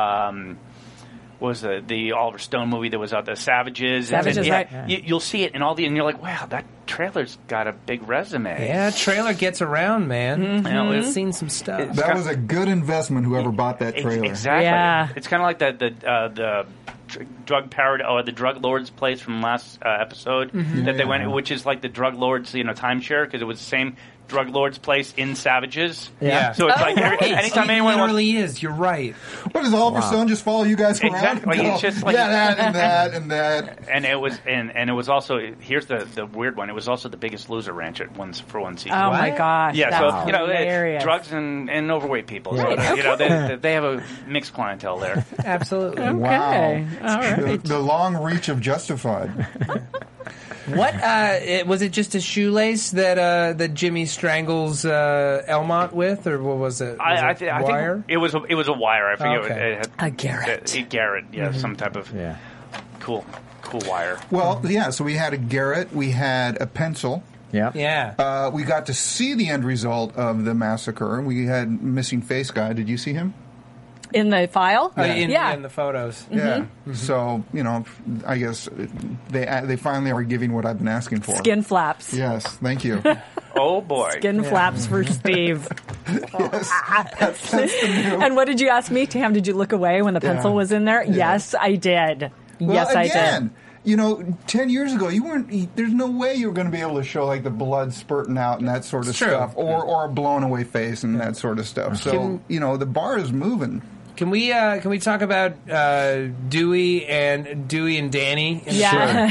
[SPEAKER 7] was the Oliver Stone movie that was out the Savages.
[SPEAKER 5] Right.
[SPEAKER 7] You'll see it in all and you're like, wow, that trailer's got a big resume.
[SPEAKER 6] Yeah, trailer gets around, man.
[SPEAKER 5] Mm-hmm.
[SPEAKER 6] We've seen some stuff.
[SPEAKER 8] That was a good investment, whoever bought that trailer.
[SPEAKER 7] Exactly.
[SPEAKER 5] Yeah.
[SPEAKER 7] It's kind of like the drug parody, or the drug lord's place from last episode that they went, which is like the drug lord's timeshare, because it was the same drug lord's place in Savages.
[SPEAKER 6] Yeah.
[SPEAKER 7] So it's like anytime anyone
[SPEAKER 6] literally is. You're right.
[SPEAKER 8] What does Oliver Stone just follow you guys around?
[SPEAKER 7] Exactly. It's just like
[SPEAKER 8] that and that and that.
[SPEAKER 7] And it was also, here's the weird one. It was also the Biggest Loser ranch for one season.
[SPEAKER 5] Oh my gosh!
[SPEAKER 7] Yeah.
[SPEAKER 5] That's
[SPEAKER 7] So
[SPEAKER 5] hilarious.
[SPEAKER 7] Drugs and overweight people.
[SPEAKER 5] Right.
[SPEAKER 7] So, they have a mixed clientele there.
[SPEAKER 6] Absolutely.
[SPEAKER 5] Okay.
[SPEAKER 8] Wow.
[SPEAKER 5] All right.
[SPEAKER 8] The long reach of Justified.
[SPEAKER 6] What was it? Just a shoelace that Jimmy strangles Elmont with, or what was it?
[SPEAKER 7] I think
[SPEAKER 6] wire?
[SPEAKER 7] it was a wire. I forget.
[SPEAKER 6] Okay.
[SPEAKER 7] It had,
[SPEAKER 5] A Garrett.
[SPEAKER 7] A Garrett. Yeah, some type of cool wire.
[SPEAKER 8] Well, yeah. So we had a Garrett. We had a pencil.
[SPEAKER 4] Yeah.
[SPEAKER 6] Yeah.
[SPEAKER 8] We got to see the end result of the massacre. We had Missing Face Guy. Did you see him?
[SPEAKER 5] In the file?
[SPEAKER 6] In the photos.
[SPEAKER 8] Yeah. Mm-hmm. So, I guess they finally are giving what I've been asking for.
[SPEAKER 5] Skin flaps.
[SPEAKER 8] Yes. Thank you.
[SPEAKER 7] Oh, boy.
[SPEAKER 5] Skin flaps for Steve.
[SPEAKER 8] Yes. That's the new.
[SPEAKER 5] And what did you ask me, Tam? Did you look away when the pencil was in there?
[SPEAKER 8] Yeah.
[SPEAKER 5] Yes, I did.
[SPEAKER 8] Well,
[SPEAKER 5] I did.
[SPEAKER 8] 10 years ago, you weren't. There's no way you were going to be able to show like the blood spurting out and that sort of stuff, or a blown away face and that sort of stuff. So the bar is moving.
[SPEAKER 6] Can we talk about Dewey and Danny?
[SPEAKER 5] Yeah.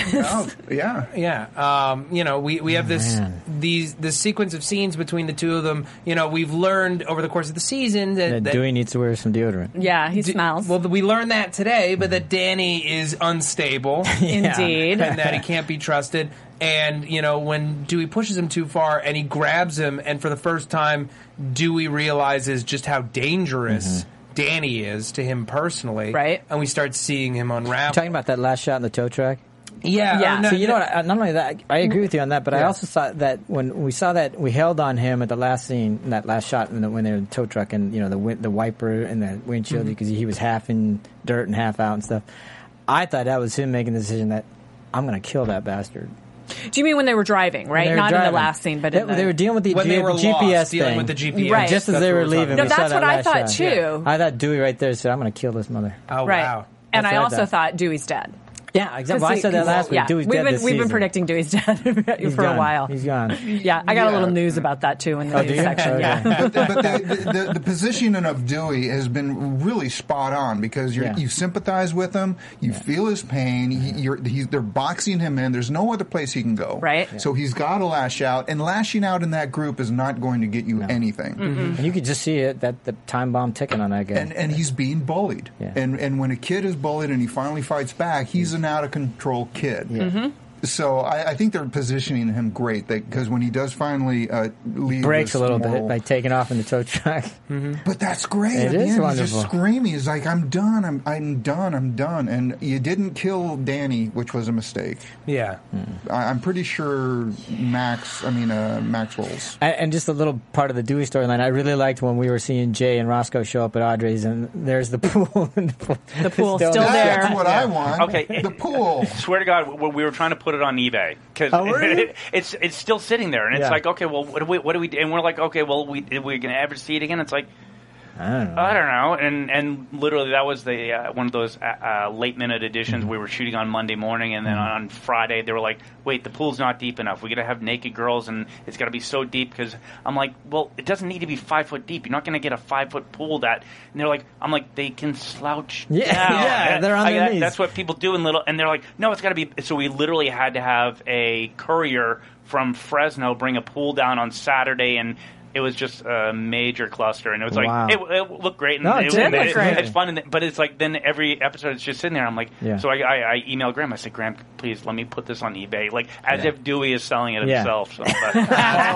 [SPEAKER 8] Yeah.
[SPEAKER 6] We have this sequence of scenes between the two of them. We've learned over the course of the season that
[SPEAKER 4] Dewey needs to wear some deodorant.
[SPEAKER 5] Yeah, he smells.
[SPEAKER 6] Well, we learned that today, but that Danny is unstable.
[SPEAKER 5] Indeed.
[SPEAKER 6] And that he can't be trusted. And, when Dewey pushes him too far and he grabs him, and for the first time, Dewey realizes just how dangerous Danny is to him personally.
[SPEAKER 5] Right.
[SPEAKER 6] And we start seeing him unravel.
[SPEAKER 4] Talking about that last shot in the tow truck?
[SPEAKER 6] Yeah.
[SPEAKER 4] So you know what? Not only that, I agree with you on that, but I also saw that when we saw that, we held on him at the last scene, in that last shot when they were in the tow truck, and the wiper and the windshield, because he was half in dirt and half out and stuff. I thought that was him making the decision that I'm going to kill that bastard.
[SPEAKER 5] Do you mean when they were driving, right? Not in the last scene, but
[SPEAKER 4] they were dealing with the
[SPEAKER 6] when they were
[SPEAKER 4] GPS
[SPEAKER 6] dealing
[SPEAKER 4] thing.
[SPEAKER 6] with the GPS.
[SPEAKER 5] Right.
[SPEAKER 4] Just as they were leaving.
[SPEAKER 5] No, that's what I thought too.
[SPEAKER 4] Yeah. I thought Dewey right there said, I'm going to kill this mother.
[SPEAKER 6] Oh,
[SPEAKER 5] right.
[SPEAKER 6] wow.
[SPEAKER 5] And
[SPEAKER 4] That's
[SPEAKER 5] I
[SPEAKER 4] what I
[SPEAKER 5] also thought Dewey's dead.
[SPEAKER 4] Yeah, exactly. Well, I said that last week.
[SPEAKER 5] Yeah.
[SPEAKER 4] Dewey's dead this
[SPEAKER 5] We've been
[SPEAKER 4] season.
[SPEAKER 5] predicting Dewey's death for
[SPEAKER 4] gone.
[SPEAKER 5] a while.
[SPEAKER 4] He's gone.
[SPEAKER 5] Yeah, I got a little news about that too in the news section. Yeah.
[SPEAKER 8] But the positioning of Dewey has been really spot on because you sympathize with him, you feel his pain. They're boxing him in. There's no other place he can go.
[SPEAKER 5] Right. Yeah.
[SPEAKER 8] So he's got to lash out, and lashing out in that group is not going to get you anything.
[SPEAKER 4] Mm-hmm. And you could just see it, that the time bomb ticking on that guy.
[SPEAKER 8] And he's being bullied. Yeah. And when a kid is bullied and he finally fights back, he's an out of control kid. Yeah. Mm-hmm. So I think they're positioning him great because when he does finally leave,
[SPEAKER 4] breaks a little bit by taking off in the tow truck.
[SPEAKER 8] Mm-hmm. But that's great.
[SPEAKER 4] It is wonderful.
[SPEAKER 8] He's just screaming. He's like, "I'm done. I'm done. I'm done." And you didn't kill Danny, which was a mistake.
[SPEAKER 6] Yeah,
[SPEAKER 8] I'm pretty sure Maxwell's.
[SPEAKER 4] And just a little part of the Dewey storyline. I really liked when we were seeing Jay and Roscoe show up at Audrey's, and there's the pool.
[SPEAKER 5] The pool still there.
[SPEAKER 8] That's what I want.
[SPEAKER 7] Okay,
[SPEAKER 8] the pool.
[SPEAKER 7] Swear to God, we were trying to put it on eBay because it's still sitting there, and it's like, okay, well, what do we do? And we're like, okay, well, are we going to ever see it again? It's like, I don't know. And literally that was the one of those late minute editions we were shooting on Monday morning, and then on Friday they were like, wait, the pool's not deep enough. We got to have naked girls, and it's got to be so deep because I'm like, well, it doesn't need to be 5 foot deep. You're not going to get a 5 foot pool and they're like, I'm like, they can slouch down.
[SPEAKER 4] Yeah, they're on their knees.
[SPEAKER 7] That's what people do and they're like, no, it's got to be. So we literally had to have a courier from Fresno bring a pool down on Saturday, and it was just a major cluster, and it was like it looked great, and
[SPEAKER 4] it did look great.
[SPEAKER 7] It's fun, but it's like then every episode is just sitting there. I'm like, so I emailed Graham. I said, Graham, please let me put this on eBay, like as if Dewey is selling it himself. So, but
[SPEAKER 4] but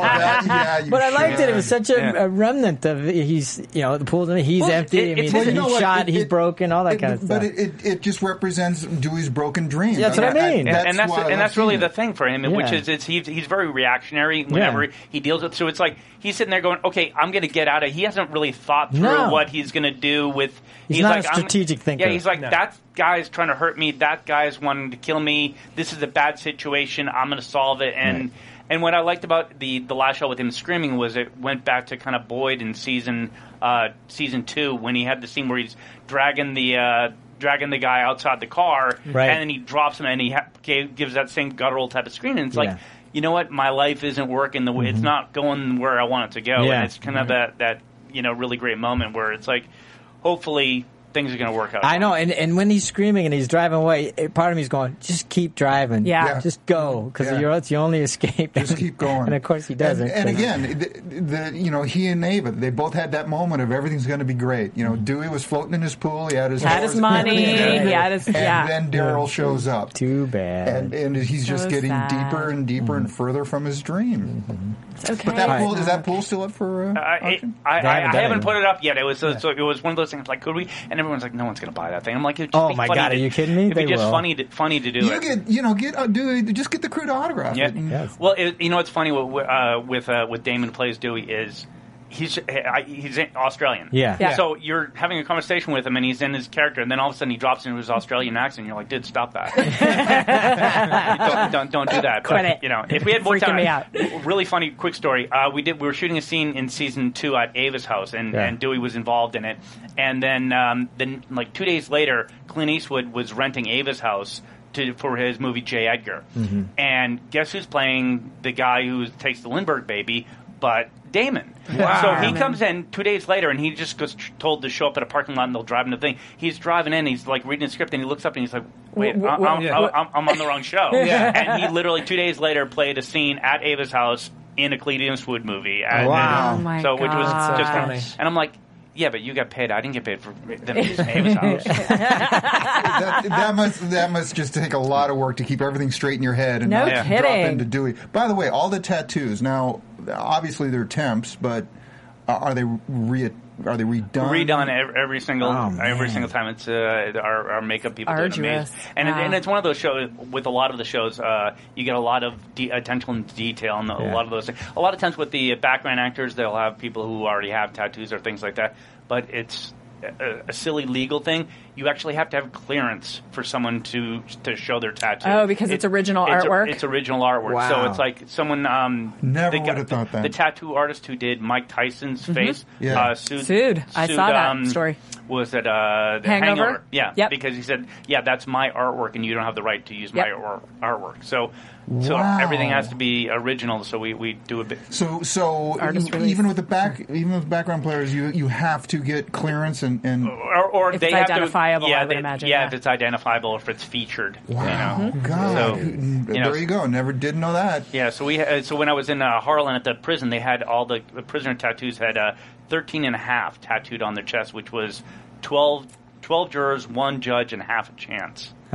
[SPEAKER 4] I liked it. It was such a remnant of the pool's he's empty. He's shot, he's broken, all that kind of stuff.
[SPEAKER 8] But it just represents Dewey's broken dream.
[SPEAKER 4] That's what I mean.
[SPEAKER 7] And that's really the thing for him, which is he's very reactionary whenever he deals with. So it's like he's sitting there going, okay, I'm going to get out of. He hasn't really thought through what he's going to do with.
[SPEAKER 4] He's not a strategic thinker.
[SPEAKER 7] Yeah, he's like, that guy's trying to hurt me. That guy's wanting to kill me. This is a bad situation. I'm going to solve it. And what I liked about the last show with him screaming was it went back to kind of Boyd in season 2 when he had the scene where he's dragging the guy outside the car, and then he drops him and he gives that same guttural type of scream. And it's like, you know what? My life isn't working the way it's not going where I want it to go, and it's kind of that really great moment where it's like, hopefully things are going to work out.
[SPEAKER 4] I know, and when he's screaming and he's driving away, part of me is going, just keep driving, just go, because it's the only escape.
[SPEAKER 8] Just keep going,
[SPEAKER 4] and of course he doesn't.
[SPEAKER 8] And again, he and Ava, they both had that moment of everything's going to be great. Dewey was floating in his pool, he had his
[SPEAKER 5] money, he had his,
[SPEAKER 8] and then Daryl shows up.
[SPEAKER 4] Too bad,
[SPEAKER 8] and he's just getting deeper and deeper and further from his dream.
[SPEAKER 5] It's okay.
[SPEAKER 8] But that pool, is that pool still up for auction?
[SPEAKER 7] I haven't put it up yet. It was so it was one of those things like, could we? And everyone's like, no one's going to buy that thing. I'm like,
[SPEAKER 4] oh my God, are you kidding me?
[SPEAKER 7] It'd be just funny to do it.
[SPEAKER 8] Just get the crew to autograph it.
[SPEAKER 7] Yes. Well, what's funny with Damon plays Dewey is he's Australian.
[SPEAKER 4] Yeah.
[SPEAKER 7] So you're having a conversation with him, and he's in his character, and then all of a sudden he drops into his Australian accent. And you're like, dude, stop that! don't do that.
[SPEAKER 5] Quit it.
[SPEAKER 7] If we had more time,
[SPEAKER 5] me out.
[SPEAKER 7] Really funny, quick story. We were shooting a scene in season 2 at Ava's house, and Dewey was involved in it. And then like 2 days later, Clint Eastwood was renting Ava's house for his movie J. Edgar. Mm-hmm. And guess who's playing the guy who takes the Lindbergh baby? But Damon.
[SPEAKER 4] Wow.
[SPEAKER 7] So he comes in 2 days later, and he just goes told to show up at a parking lot, and they'll drive him to the thing. He's driving in, he's like reading the script, and he looks up and he's like, "Wait, I'm on the wrong show." And he literally 2 days later played a scene at Ava's house in a Clint Eastwood movie.
[SPEAKER 4] Wow!
[SPEAKER 5] Oh my God.
[SPEAKER 7] Which was just funny. And I'm like, yeah, but you got paid. I didn't get paid for them using Ava's house.
[SPEAKER 8] that must just take a lot of work to keep everything straight in your head and not drop into Dewey. By the way, all the tattoos now, obviously they're temps, but are they redone?
[SPEAKER 7] Redone every single time. It's our makeup people do amazing. And it's one of those shows. With a lot of the shows, you get a lot of attention to detail, and a lot of those things. A lot of times with the background actors, they'll have people who already have tattoos or things like that. But it's a silly legal thing. you actually have to have clearance for someone to show their tattoo.
[SPEAKER 5] Oh, because it's original artwork?
[SPEAKER 7] It's original artwork.
[SPEAKER 4] Wow.
[SPEAKER 7] So it's like someone...
[SPEAKER 8] Never would have thought that.
[SPEAKER 7] The tattoo artist who did Mike Tyson's face
[SPEAKER 5] sued. I saw that story.
[SPEAKER 7] Was it the Hangover? Yeah,
[SPEAKER 5] yep.
[SPEAKER 7] Because he said, that's my artwork, and you don't have the right to use my artwork. So everything has to be original. So we do a bit.
[SPEAKER 8] So even with the background players, you have to get clearance and
[SPEAKER 7] or
[SPEAKER 5] if
[SPEAKER 7] they
[SPEAKER 5] it's
[SPEAKER 7] have
[SPEAKER 5] identifiable.
[SPEAKER 7] To,
[SPEAKER 5] I would imagine.
[SPEAKER 7] If it's identifiable, if it's featured.
[SPEAKER 8] Wow, God!
[SPEAKER 7] So,
[SPEAKER 8] there you go. Never did know that.
[SPEAKER 7] Yeah. So so when I was in Harlan at the prison, they had all the prisoner tattoos had 13 and a half tattooed on their chest, which was 12 jurors, 1 judge, and half a chance.
[SPEAKER 5] Oh,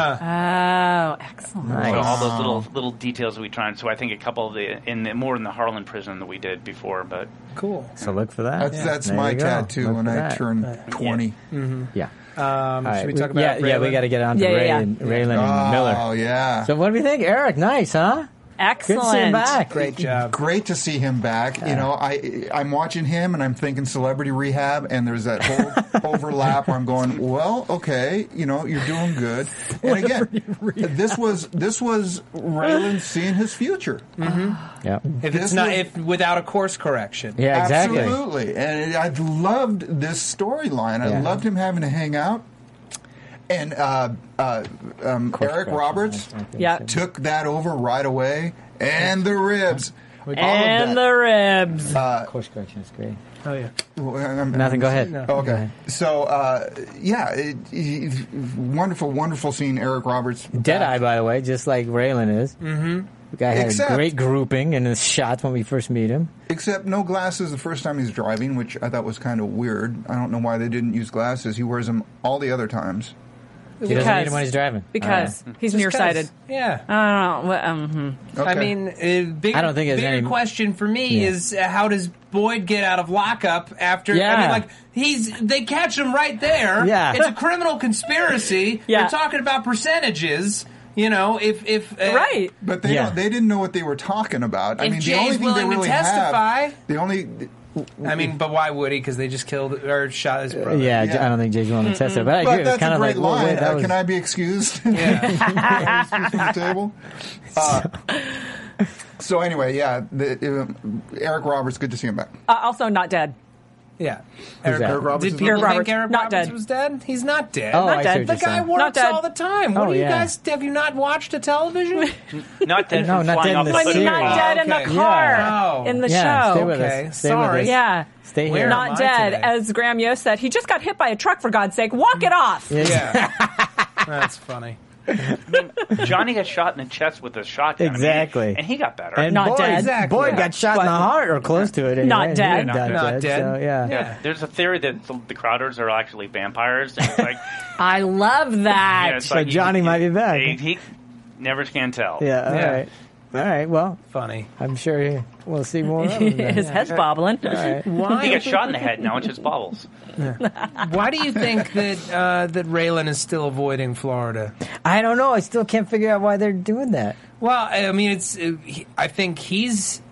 [SPEAKER 5] excellent!
[SPEAKER 7] So all those little details we tried. So I think a couple of more in the Harlan prison than we did before. But
[SPEAKER 6] cool.
[SPEAKER 4] So look for that.
[SPEAKER 8] That's my tattoo when I turn 20.
[SPEAKER 4] Yeah.
[SPEAKER 6] Should we talk about Raylan?
[SPEAKER 4] Yeah, we got to get on to Raylan and Miller.
[SPEAKER 8] Oh, yeah.
[SPEAKER 4] So what do we think, Eric? Nice, huh?
[SPEAKER 5] Excellent.
[SPEAKER 4] Good to see him back.
[SPEAKER 6] Great job.
[SPEAKER 8] Great to see him back. You know, I'm watching him and I'm thinking Celebrity Rehab, and there's that whole overlap where I'm going, well, okay, you're doing good. And again, this was Raylan seeing his future.
[SPEAKER 6] Mm-hmm.
[SPEAKER 4] Yeah.
[SPEAKER 6] If without a course correction.
[SPEAKER 4] Yeah, exactly.
[SPEAKER 8] Absolutely. And I loved this storyline. I loved him having to hang out. And Eric Roberts took that over right away. And the ribs.
[SPEAKER 5] And the ribs.
[SPEAKER 4] Course correction is great.
[SPEAKER 6] Oh, yeah.
[SPEAKER 4] Nothing, go ahead.
[SPEAKER 6] No.
[SPEAKER 8] Okay. Go ahead. So, wonderful, wonderful seeing Eric Roberts.
[SPEAKER 4] Deadeye, by the way, just like Raylan is.
[SPEAKER 6] Mm-hmm.
[SPEAKER 4] The guy had a great grouping in his shots when we first meet him.
[SPEAKER 8] Except no glasses the first time he's driving, which I thought was kind of weird. I don't know why they didn't use glasses. He wears them all the other times.
[SPEAKER 4] He doesn't need him when he's driving.
[SPEAKER 5] Because he's nearsighted.
[SPEAKER 6] Yeah.
[SPEAKER 5] I don't know.
[SPEAKER 8] Okay.
[SPEAKER 6] I mean,
[SPEAKER 4] I don't think
[SPEAKER 6] bigger question for me is how does Boyd get out of lockup after? I mean, they catch him right there.
[SPEAKER 4] Yeah.
[SPEAKER 6] It's a criminal conspiracy. We're talking about percentages. Right.
[SPEAKER 8] But they didn't know what they were talking about.
[SPEAKER 6] If Jay's
[SPEAKER 8] the only thing they
[SPEAKER 6] willing
[SPEAKER 8] really
[SPEAKER 6] to testify, but why would he? Because they just killed or shot his brother.
[SPEAKER 4] Yeah, I don't think Jay's willing to testify. But I agree.
[SPEAKER 8] That's
[SPEAKER 4] it's kind
[SPEAKER 8] a
[SPEAKER 4] of
[SPEAKER 8] great
[SPEAKER 4] like,
[SPEAKER 8] line. Can I be excused?
[SPEAKER 6] Yeah.
[SPEAKER 8] Excused from the table. So anyway, Eric Roberts, good to see him back.
[SPEAKER 5] Also not dead.
[SPEAKER 6] Yeah.
[SPEAKER 8] Eric Roberts.
[SPEAKER 6] Did people think Eric
[SPEAKER 5] not
[SPEAKER 6] Roberts
[SPEAKER 5] dead.
[SPEAKER 6] was dead? He's not dead.
[SPEAKER 4] Oh,
[SPEAKER 5] not dead.
[SPEAKER 6] The guy works all the time. What do you guys? Have you not watched a television?
[SPEAKER 7] Not dead.
[SPEAKER 4] No, not dead in the
[SPEAKER 5] I mean,
[SPEAKER 4] series.
[SPEAKER 5] not dead in the car in the show.
[SPEAKER 4] Stay with us. Stay
[SPEAKER 6] Sorry.
[SPEAKER 4] with us.
[SPEAKER 5] Yeah.
[SPEAKER 4] Stay here.
[SPEAKER 5] Not dead.
[SPEAKER 6] today?
[SPEAKER 5] As Graham Yost said, he just got hit by a truck, for God's sake. Walk it off.
[SPEAKER 6] Yeah. That's funny.
[SPEAKER 7] I mean, Johnny got shot in the chest with a shotgun.
[SPEAKER 4] Exactly.
[SPEAKER 7] And he got better.
[SPEAKER 4] And
[SPEAKER 5] Not dead.
[SPEAKER 6] Exactly.
[SPEAKER 4] Boyd got shot in the heart or close to it. Anyway.
[SPEAKER 5] Not dead.
[SPEAKER 6] Not dead.
[SPEAKER 4] So, yeah.
[SPEAKER 7] Yeah, there's a theory that the Crowders are actually vampires. And it's like,
[SPEAKER 5] I love that.
[SPEAKER 7] it's
[SPEAKER 4] So
[SPEAKER 7] like
[SPEAKER 4] Johnny might be back.
[SPEAKER 7] He never can tell.
[SPEAKER 4] Yeah, all right. All right, well,
[SPEAKER 6] Funny.
[SPEAKER 4] I'm sure we'll see more of him then.
[SPEAKER 5] His head's bobbling.
[SPEAKER 4] All right.
[SPEAKER 6] Why?
[SPEAKER 7] He got shot in the head. Now it just bobbles.
[SPEAKER 6] Why do you think that Raylan is still avoiding Florida?
[SPEAKER 4] I don't know. I still can't figure out why they're doing that.
[SPEAKER 6] Well, I mean, I think he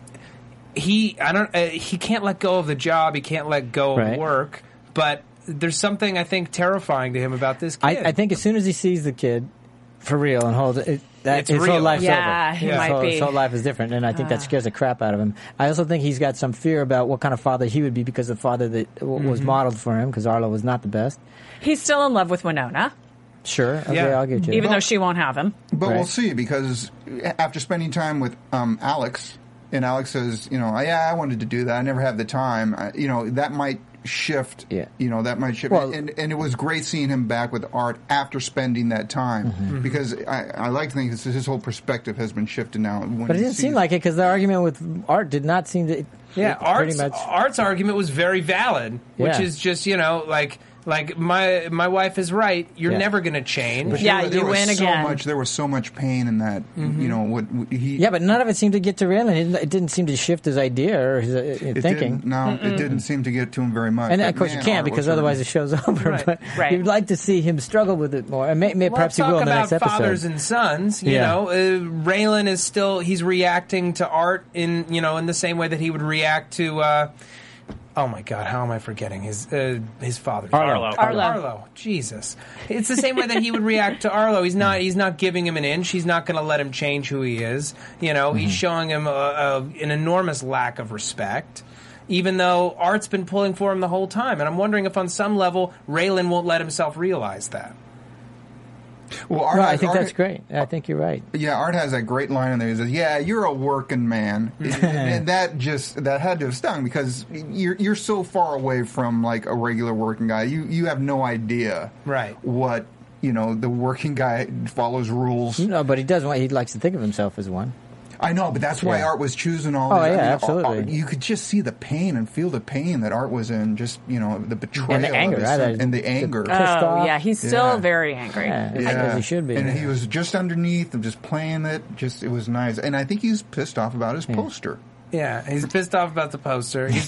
[SPEAKER 6] can't let go of the job. He can't let go of work. But there's something I think terrifying to him about this kid.
[SPEAKER 4] I think as soon as he sees the kid for real and holds it, his
[SPEAKER 6] real.
[SPEAKER 4] whole life's
[SPEAKER 5] Yeah,
[SPEAKER 4] over.
[SPEAKER 5] he might be.
[SPEAKER 4] His whole life is different, and I think that scares the crap out of him. I also think he's got some fear about what kind of father he would be because the father that was modeled for him, because Arlo was not the best.
[SPEAKER 5] He's still in love with Winona.
[SPEAKER 4] Sure, okay, I'll give you
[SPEAKER 5] Even
[SPEAKER 4] that.
[SPEAKER 5] though she won't have him.
[SPEAKER 8] But we'll see, because after spending time with Alex, and Alex says, I wanted to do that. I never had the time. That might shift.
[SPEAKER 4] Yeah.
[SPEAKER 8] That might shift.
[SPEAKER 4] Well,
[SPEAKER 8] and it was great seeing him back with Art after spending that time, because I like to think his whole perspective has been shifted now.
[SPEAKER 4] But it didn't seem like it, because the argument with Art did not seem to.
[SPEAKER 6] Art's argument was very valid, which is just like my wife is right. You're never going to change.
[SPEAKER 8] But
[SPEAKER 5] you win again.
[SPEAKER 8] There was so much pain in that.
[SPEAKER 4] Yeah, but none of it seemed to get to Raylan. It didn't seem to shift his idea or his thinking.
[SPEAKER 8] It didn't seem to get to him very much.
[SPEAKER 4] And of course you can't, because otherwise the show's over. But you'd like to see him struggle with it more. And perhaps he will in the next episode.
[SPEAKER 6] Let's talk about fathers and sons. Raylan is still, he's reacting to Art in the same way that he would react to Oh my God! How am I forgetting his father?
[SPEAKER 5] Arlo.
[SPEAKER 6] Jesus! It's the same way that he would react to Arlo. He's not giving him an inch. He's not going to let him change who he is. He's showing him an enormous lack of respect. Even though Art's been pulling for him the whole time, and I'm wondering if on some level Raylan won't let himself realize that.
[SPEAKER 8] Well,
[SPEAKER 4] I think that's great. I think you're right.
[SPEAKER 8] Yeah, Art has that great line in there. He says, "Yeah, you're a working man," and that had to have stung because you're so far away from like a regular working guy. You have no idea,
[SPEAKER 6] right?
[SPEAKER 8] What the working guy follows rules.
[SPEAKER 4] No, but he does. He likes to think of himself as one.
[SPEAKER 8] I know, but that's why Art was choosing all.
[SPEAKER 4] Absolutely.
[SPEAKER 8] You could just see the pain and feel the pain that Art was in. Just the betrayal
[SPEAKER 4] and the anger,
[SPEAKER 8] and the anger.
[SPEAKER 5] Yeah, he's still very angry.
[SPEAKER 4] As he should be.
[SPEAKER 8] And he was just underneath and just playing it. It was nice. And I think he's pissed off about his poster.
[SPEAKER 6] Yeah, he's pissed off about the poster. He's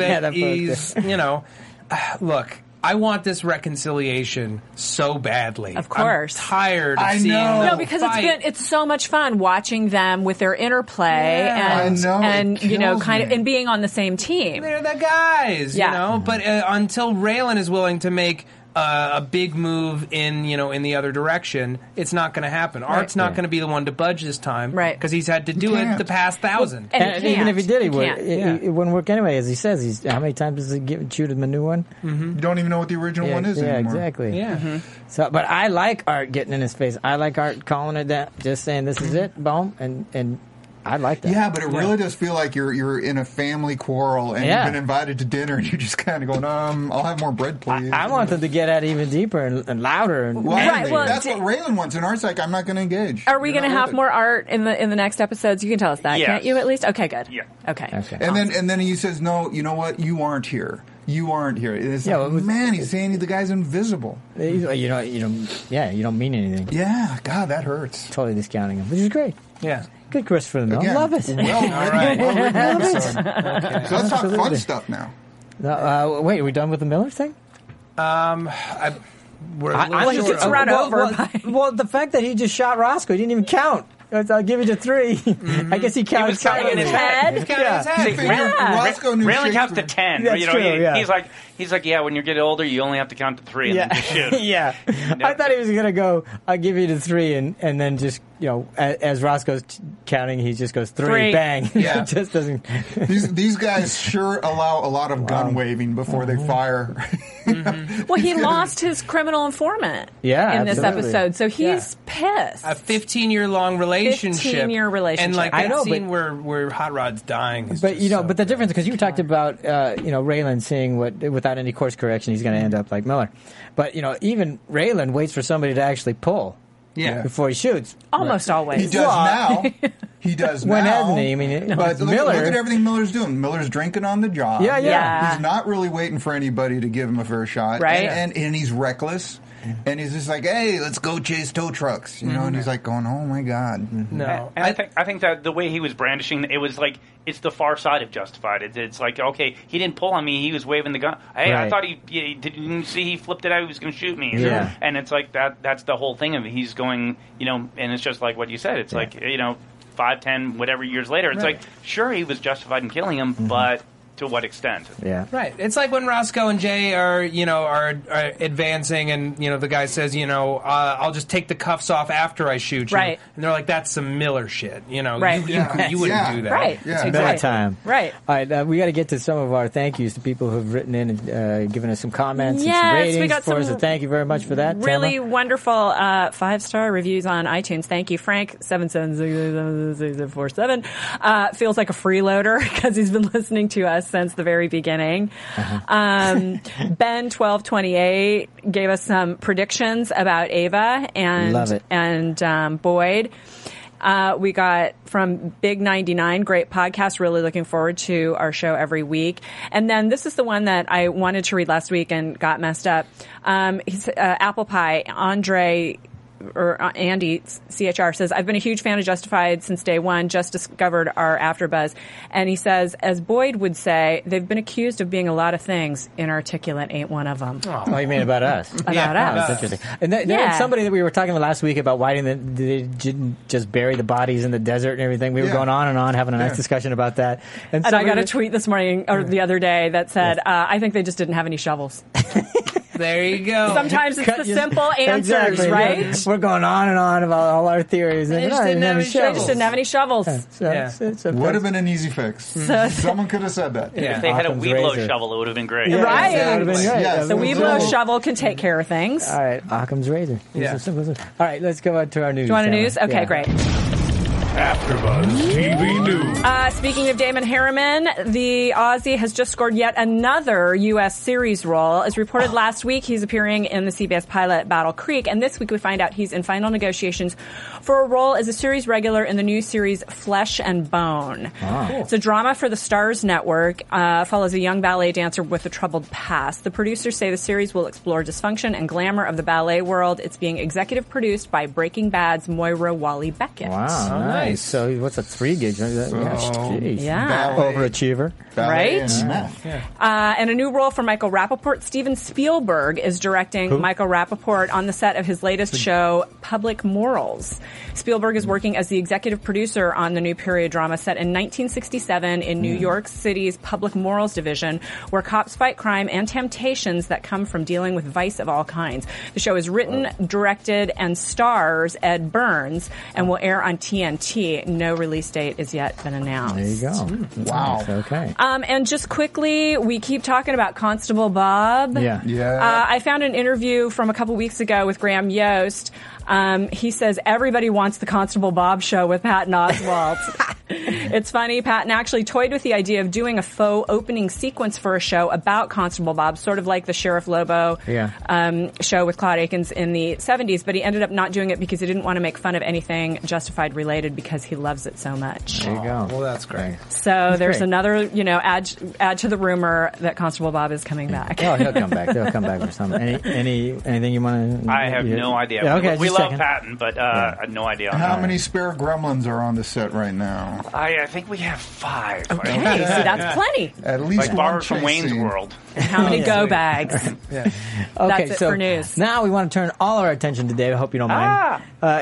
[SPEAKER 6] look. I want this reconciliation so badly.
[SPEAKER 5] Of course.
[SPEAKER 6] I'm tired of seeing them
[SPEAKER 5] No, because
[SPEAKER 6] fight.
[SPEAKER 5] it's so much fun watching them with their interplay and being on the same team.
[SPEAKER 6] They're the guys, But until Raylan is willing to make a big move in the other direction, it's not going to happen. Right. Art's not going to be the one to budge this time,
[SPEAKER 5] right?
[SPEAKER 6] Because he's had to do it the past 1,000.
[SPEAKER 4] And even if he did, it wouldn't work anyway. As he says, how many times does he shoot him a new one?
[SPEAKER 8] Mm-hmm. You don't even know what the original one is anymore.
[SPEAKER 4] Exactly.
[SPEAKER 6] Yeah.
[SPEAKER 4] Mm-hmm. So, but I like Art getting in his face. I like Art calling it down, just saying this is it, boom, and. I like that.
[SPEAKER 8] Yeah, but it really does feel like you're in a family quarrel and you've been invited to dinner and you're just kind of going, I'll have more bread, please.
[SPEAKER 4] I want them to get at it even deeper and louder. And
[SPEAKER 8] that's what Raylan wants, and Art's like, I'm not going to engage.
[SPEAKER 5] Are we going to have more Art in the next episodes? You can tell us that, can't you? At least, okay, good.
[SPEAKER 7] Yeah.
[SPEAKER 5] Okay.
[SPEAKER 8] And then he says, no, you know what? You aren't here. You aren't here. It's he's saying the guy's invisible.
[SPEAKER 4] You don't mean anything.
[SPEAKER 8] Yeah, God, that hurts.
[SPEAKER 4] Totally discounting him, which is great.
[SPEAKER 6] Yeah.
[SPEAKER 4] Good Christopher Miller. Love it.
[SPEAKER 8] Well-written episode. Okay. So let's talk fun stuff now.
[SPEAKER 4] Wait, are we done with the Miller thing?
[SPEAKER 6] It's
[SPEAKER 5] run over.
[SPEAKER 4] Well, the fact that he just shot Roscoe, he didn't even count. I'll give you the 3. Mm-hmm. I guess he counted.
[SPEAKER 7] He was counting in his head. Raylan counts to 10.
[SPEAKER 4] That's true,
[SPEAKER 7] He's like, yeah, when you get older, you only have to count to 3 and then just shoot.
[SPEAKER 4] Yeah. I thought he was going to go, I'll give you the 3, and then just, as Roscoe's counting, he just goes 3, bang.
[SPEAKER 8] Yeah.
[SPEAKER 4] It just doesn't.
[SPEAKER 8] These guys sure allow a lot of gun waving before they fire.
[SPEAKER 5] Mm-hmm. Well, he lost his criminal informant in this episode, so he's pissed.
[SPEAKER 6] A 15-year-long relationship.
[SPEAKER 5] 15-year relationship.
[SPEAKER 6] And like that scene where Hot Rod's dying.
[SPEAKER 4] But but the difference, because you talked about Raylan seeing without any course correction, he's going to end up like Miller. But even Raylan waits for somebody to actually pull.
[SPEAKER 6] Yeah.
[SPEAKER 4] Before he shoots.
[SPEAKER 5] Almost always.
[SPEAKER 8] He does now. He does now.
[SPEAKER 4] When hasn't he? I mean,
[SPEAKER 8] but look
[SPEAKER 4] Miller.
[SPEAKER 8] Look at everything Miller's doing. Miller's drinking on the job.
[SPEAKER 4] Yeah.
[SPEAKER 8] He's not really waiting for anybody to give him a fair shot.
[SPEAKER 5] Right.
[SPEAKER 8] And he's reckless. And he's just like, hey, let's go chase tow trucks. And he's like going, oh, my God.
[SPEAKER 6] No.
[SPEAKER 7] And I think that the way he was brandishing, it was like, it's the far side of Justified. It's like, okay, he didn't pull on me. He was waving the gun. Hey, I thought he didn't see he flipped it out. He was going to shoot me.
[SPEAKER 4] Yeah.
[SPEAKER 7] And it's like that's the whole thing of it. He's going, and it's just like what you said. It's like, 5, 10, whatever years later. It's like, sure, he was justified in killing him, but to what extent?
[SPEAKER 4] Yeah.
[SPEAKER 6] Right. It's like when Roscoe and Jay are advancing and, the guy says, I'll just take the cuffs off after I shoot you.
[SPEAKER 5] Right.
[SPEAKER 6] And they're like, that's some Miller shit.
[SPEAKER 5] Right.
[SPEAKER 6] You wouldn't do that.
[SPEAKER 5] Right.
[SPEAKER 8] Yeah.
[SPEAKER 4] Better time.
[SPEAKER 5] Right.
[SPEAKER 4] All right. We got to get to some of our thank yous to people who've written in and given us some comments and
[SPEAKER 5] Yes,
[SPEAKER 4] some ratings
[SPEAKER 5] we got
[SPEAKER 4] for us.
[SPEAKER 5] some
[SPEAKER 4] So thank you very much for that.
[SPEAKER 5] Really
[SPEAKER 4] Tamara?
[SPEAKER 5] wonderful 5-star reviews on iTunes. Thank you, Frank 77747. Feels like a freeloader because he's been listening to us since the very beginning. Ben 1228 gave us some predictions about Ava and Boyd. We got from Big 99, great podcast. Really looking forward to our show every week. And then this is the one that I wanted to read last week and got messed up. He's Apple Pie. Andre Andy CHR says, I've been a huge fan of Justified since day one, just discovered our AfterBuzz. And he says, as Boyd would say, they've been accused of being a lot of things. Inarticulate ain't one of them.
[SPEAKER 4] Oh, you mean about us?
[SPEAKER 5] About us.
[SPEAKER 4] That's interesting. And there was somebody that we were talking about last week about why they didn't just bury the bodies in the desert and everything. We were going on and on, having a nice discussion about that.
[SPEAKER 5] And I got a tweet this morning, or the other day, that said, I think they just didn't have any shovels.
[SPEAKER 6] There you go.
[SPEAKER 5] Sometimes it's the simple answers, right?
[SPEAKER 4] Yeah. We're going on and on about all our theories.
[SPEAKER 5] They just didn't have any shovels.
[SPEAKER 8] Would have been an easy fix. Someone could have said that.
[SPEAKER 7] If they had a Weeblo shovel, it would have been great.
[SPEAKER 5] Yeah, right.
[SPEAKER 4] That would have been great.
[SPEAKER 8] Yes,
[SPEAKER 5] the Weeblo shovel can take care of things.
[SPEAKER 4] All right, Occam's razor.
[SPEAKER 6] Yeah.
[SPEAKER 4] All right, let's go on to our news.
[SPEAKER 5] Do you want a news? Okay, great.
[SPEAKER 1] AfterBuzz TV News.
[SPEAKER 5] Speaking of Damon Harriman, the Aussie has just scored yet another U.S. series role. As reported last week, he's appearing in the CBS pilot Battle Creek, and this week we find out he's in final negotiations for a role as a series regular in the new series Flesh and Bone. It's a drama for the Starz Network, follows a young ballet dancer with a troubled past. The producers say the series will explore dysfunction and glamour of the ballet world. It's being executive produced by Breaking Bad's Moira Walley-Beckett.
[SPEAKER 4] Wow, nice. So what's a 3 gauge?
[SPEAKER 5] Yeah.
[SPEAKER 4] Overachiever.
[SPEAKER 5] Right?
[SPEAKER 8] And
[SPEAKER 5] and a new role for Michael Rappaport. Steven Spielberg is directing Michael Rappaport on the set of his latest show, Public Morals. Spielberg is working as the executive producer on the new period drama set in 1967 in New York City's Public Morals division, where cops fight crime and temptations that come from dealing with vice of all kinds. The show is written, directed, and stars Ed Burns and will air on TNT. No release date has yet been announced.
[SPEAKER 4] There you go.
[SPEAKER 8] Wow.
[SPEAKER 4] Okay.
[SPEAKER 5] And just quickly, we keep talking about Constable Bob.
[SPEAKER 8] Yeah.
[SPEAKER 5] I found an interview from a couple weeks ago with Graham Yost. He says everybody wants the Constable Bob show with Patton Oswalt. It's funny. Patton actually toyed with the idea of doing a faux opening sequence for a show about Constable Bob, sort of like the Sheriff Lobo show with Claude Akins in the 70s, but he ended up not doing it because he didn't want to make fun of anything Justified related because he loves it so much.
[SPEAKER 4] There you go.
[SPEAKER 6] Well, that's great.
[SPEAKER 5] So there's another, add to the rumor that Constable Bob is coming back.
[SPEAKER 4] Oh, he'll come back. They'll come back for something. Anything you want to?
[SPEAKER 7] I have no idea.
[SPEAKER 4] Yeah, okay,
[SPEAKER 7] we love Patton, but I have no idea.
[SPEAKER 8] How many spare gremlins are on the set right now?
[SPEAKER 7] I think we have 5.
[SPEAKER 5] Okay, see, that's plenty.
[SPEAKER 8] At least
[SPEAKER 7] like borrowed from Wayne's World.
[SPEAKER 5] How many go bags?
[SPEAKER 4] Okay,
[SPEAKER 5] That's it
[SPEAKER 4] so
[SPEAKER 5] for news.
[SPEAKER 4] Now we want to turn all our attention to Dave. I hope you don't mind.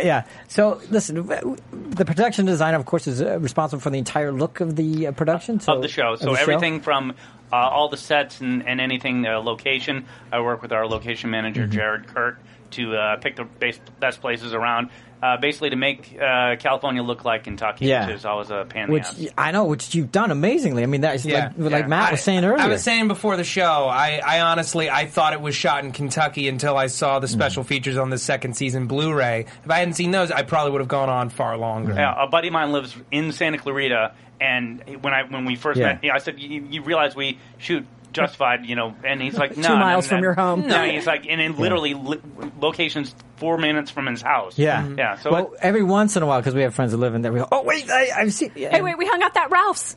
[SPEAKER 4] So listen, the production designer, of course, is responsible for the entire look of the production
[SPEAKER 7] of the show. So everything from all the sets and anything location. I work with our location manager, Jared Kurt, to pick the best places around. Basically to make California look like Kentucky, which is always a pain in the ass.
[SPEAKER 4] I know, which you've done amazingly. I mean, that's like Matt was saying earlier.
[SPEAKER 6] I was saying before the show, I honestly, I thought it was shot in Kentucky until I saw the special features on the second season Blu-ray. If I hadn't seen those, I probably would have gone on far longer.
[SPEAKER 7] A buddy of mine lives in Santa Clarita, and when we first met, I said, you realize we shoot Justified, and he's like, no.
[SPEAKER 5] 2 miles from your home.
[SPEAKER 7] No, he's like, and in literally locations 4 minutes from his house.
[SPEAKER 4] Yeah.
[SPEAKER 7] So
[SPEAKER 4] every once in a while, because we have friends that live in there, we go, oh, wait, I've seen... Yeah.
[SPEAKER 5] Hey, wait, we hung out that Ralph's.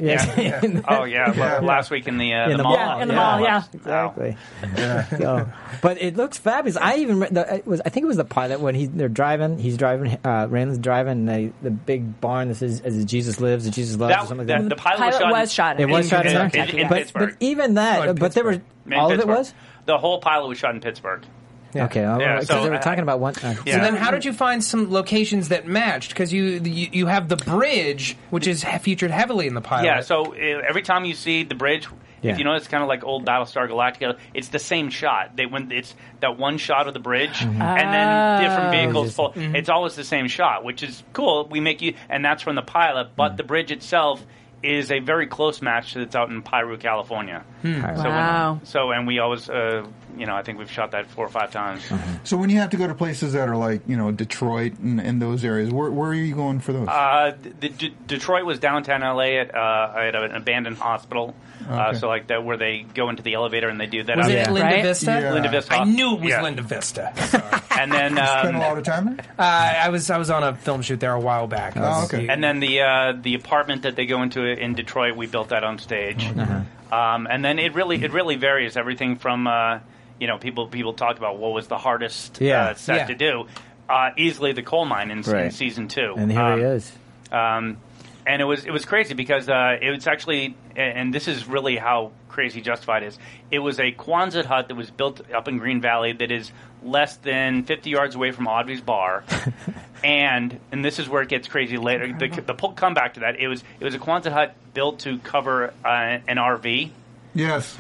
[SPEAKER 7] Last week in the mall.
[SPEAKER 5] Yeah, in the mall,
[SPEAKER 4] Exactly. But it looks fabulous. I think it was the pilot when he's driving, Randall's driving the big barn that says, as Jesus lives, as Jesus loves, or something like that.
[SPEAKER 7] The pilot
[SPEAKER 5] was shot
[SPEAKER 4] in
[SPEAKER 7] Pittsburgh.
[SPEAKER 4] But even that, but there were, all of it was?
[SPEAKER 7] The whole pilot was shot in Pittsburgh.
[SPEAKER 4] Okay, because they were talking about one. So
[SPEAKER 6] then, how did you find some locations that matched? Because you have the bridge, which is featured heavily in the pilot.
[SPEAKER 7] Yeah. So every time you see the bridge, if you notice, it's kind of like old Battlestar Galactica. It's the same shot. It's that one shot of the bridge, and then different vehicles. It's always the same shot, which is cool. We make you, and that's from the pilot. But the bridge itself is a very close match that's out in Piru, California.
[SPEAKER 5] Wow.
[SPEAKER 7] And we always, I think we've shot that 4 or 5 times.
[SPEAKER 8] So when you have to go to places that are like, Detroit and those areas, where are you going for those?
[SPEAKER 7] Detroit was downtown LA at an abandoned hospital. So like that, where they go into the elevator and they do that.
[SPEAKER 6] Was it Linda Vista?
[SPEAKER 8] Yeah.
[SPEAKER 7] Linda Vista.
[SPEAKER 6] I knew it was Linda Vista. Sorry.
[SPEAKER 7] And then
[SPEAKER 8] spent a lot of time there.
[SPEAKER 6] I was on a film shoot there a while back.
[SPEAKER 8] Okay.
[SPEAKER 7] And then the apartment that they go into in Detroit, we built that on stage. And then it really varies. Everything from people talk about what was the hardest set to do. easily the coal mine in season 2.
[SPEAKER 4] And here he is.
[SPEAKER 7] And it was crazy because it was actually, and this is really how crazy Justified is. It was a Quonset hut that was built up in Green Valley that is less than 50 yards away from Audrey's bar, and this is where it gets crazy later. The comeback to that, it was a Quonset hut built to cover an RV.
[SPEAKER 8] Yes.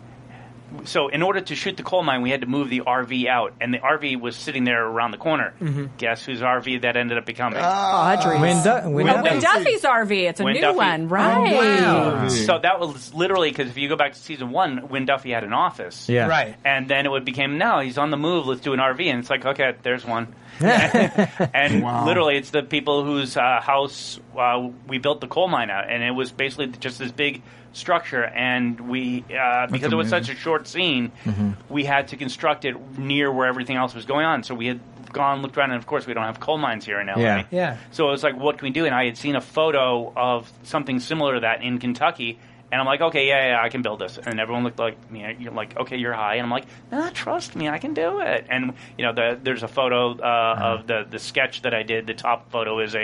[SPEAKER 7] So in order to shoot the coal mine, we had to move the RV out, and the RV was sitting there around the corner. Guess whose RV that ended up becoming?
[SPEAKER 5] Audrey's.
[SPEAKER 4] Win
[SPEAKER 5] Duffy's RV. It's a new one, right?
[SPEAKER 7] Oh, wow. So that was literally, because if you go back to season 1, Win Duffy had an office.
[SPEAKER 4] Yeah.
[SPEAKER 6] Right.
[SPEAKER 7] And then it became, no, he's on the move, let's do an RV. And it's like, okay, there's one. And literally, it's the people whose house we built the coal mine at. And it was basically just this big structure, and we because it was such a short scene, we had to construct it near where everything else was going on. So we had looked around, and of course we don't have coal mines here in LA.
[SPEAKER 6] Yeah.
[SPEAKER 7] So it was like, what can we do? And I had seen a photo of something similar to that in Kentucky, and I'm like, okay, yeah, I can build this. And everyone looked like me. You're like, okay, you're high, and I'm like, nah, trust me, I can do it. And there's a photo of the sketch that I did. The top photo is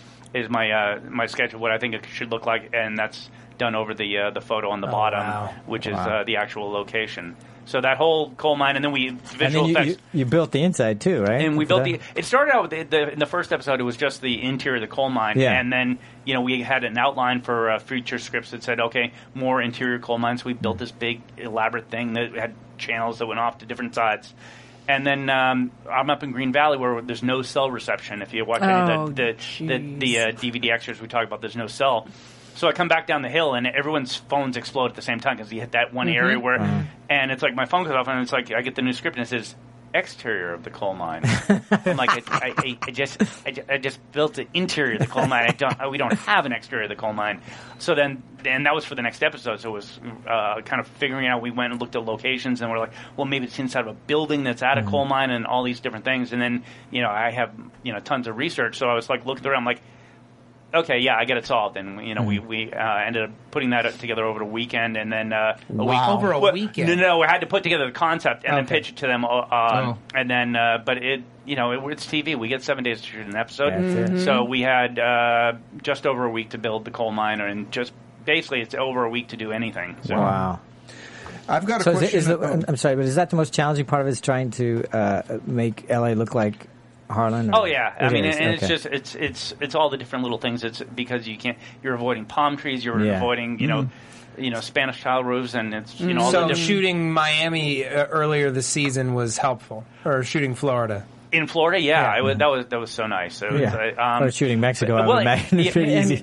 [SPEAKER 7] my sketch of what I think it should look like, and that's done over the photo on the bottom, which is the actual location. So that whole coal mine, and then effects.
[SPEAKER 4] You built the inside too, right?
[SPEAKER 7] And we built it started out with in the first episode, it was just the interior of the coal mine, and then we had an outline for future scripts that said, okay, more interior coal mines. So we built this big elaborate thing that had channels that went off to different sides. And then I'm up in Green Valley where there's no cell reception. If you watch any of the DVD extras we talk about, there's no cell. So I come back down the hill, and everyone's phones explode at the same time because you hit that one area where, and it's like my phone goes off, and it's like I get the new script, and it says exterior of the coal mine. I'm like, I just built the interior of the coal mine. We don't have an exterior of the coal mine. So then that was for the next episode. So it was kind of figuring out. We went and looked at locations, and we're like, well, maybe it's inside of a building that's at a coal mine, and all these different things. And then I have tons of research, so I was like looking around, I'm like, okay, yeah, I get it solved, and we ended up putting that together over the weekend, and then
[SPEAKER 6] over a weekend.
[SPEAKER 7] No, we had to put together the concept and then pitch it to them, and then but it's TV. We get 7 days to shoot an episode, so we had just over a week to build the coal mine, and just basically it's over a week to do anything. So.
[SPEAKER 4] Wow.
[SPEAKER 8] I've got a question.
[SPEAKER 4] I'm sorry, but is that the most challenging part of it? Is trying to make LA look like Harlan?
[SPEAKER 7] Oh yeah, I mean, it's just it's all the different little things. It's because you're avoiding palm trees, you're avoiding Spanish tile roofs, and it's all the different.
[SPEAKER 6] Shooting Miami earlier this season was helpful, or shooting Florida.
[SPEAKER 7] In Florida, that was so nice.
[SPEAKER 4] Or shooting Mexico, I would imagine it's pretty easy.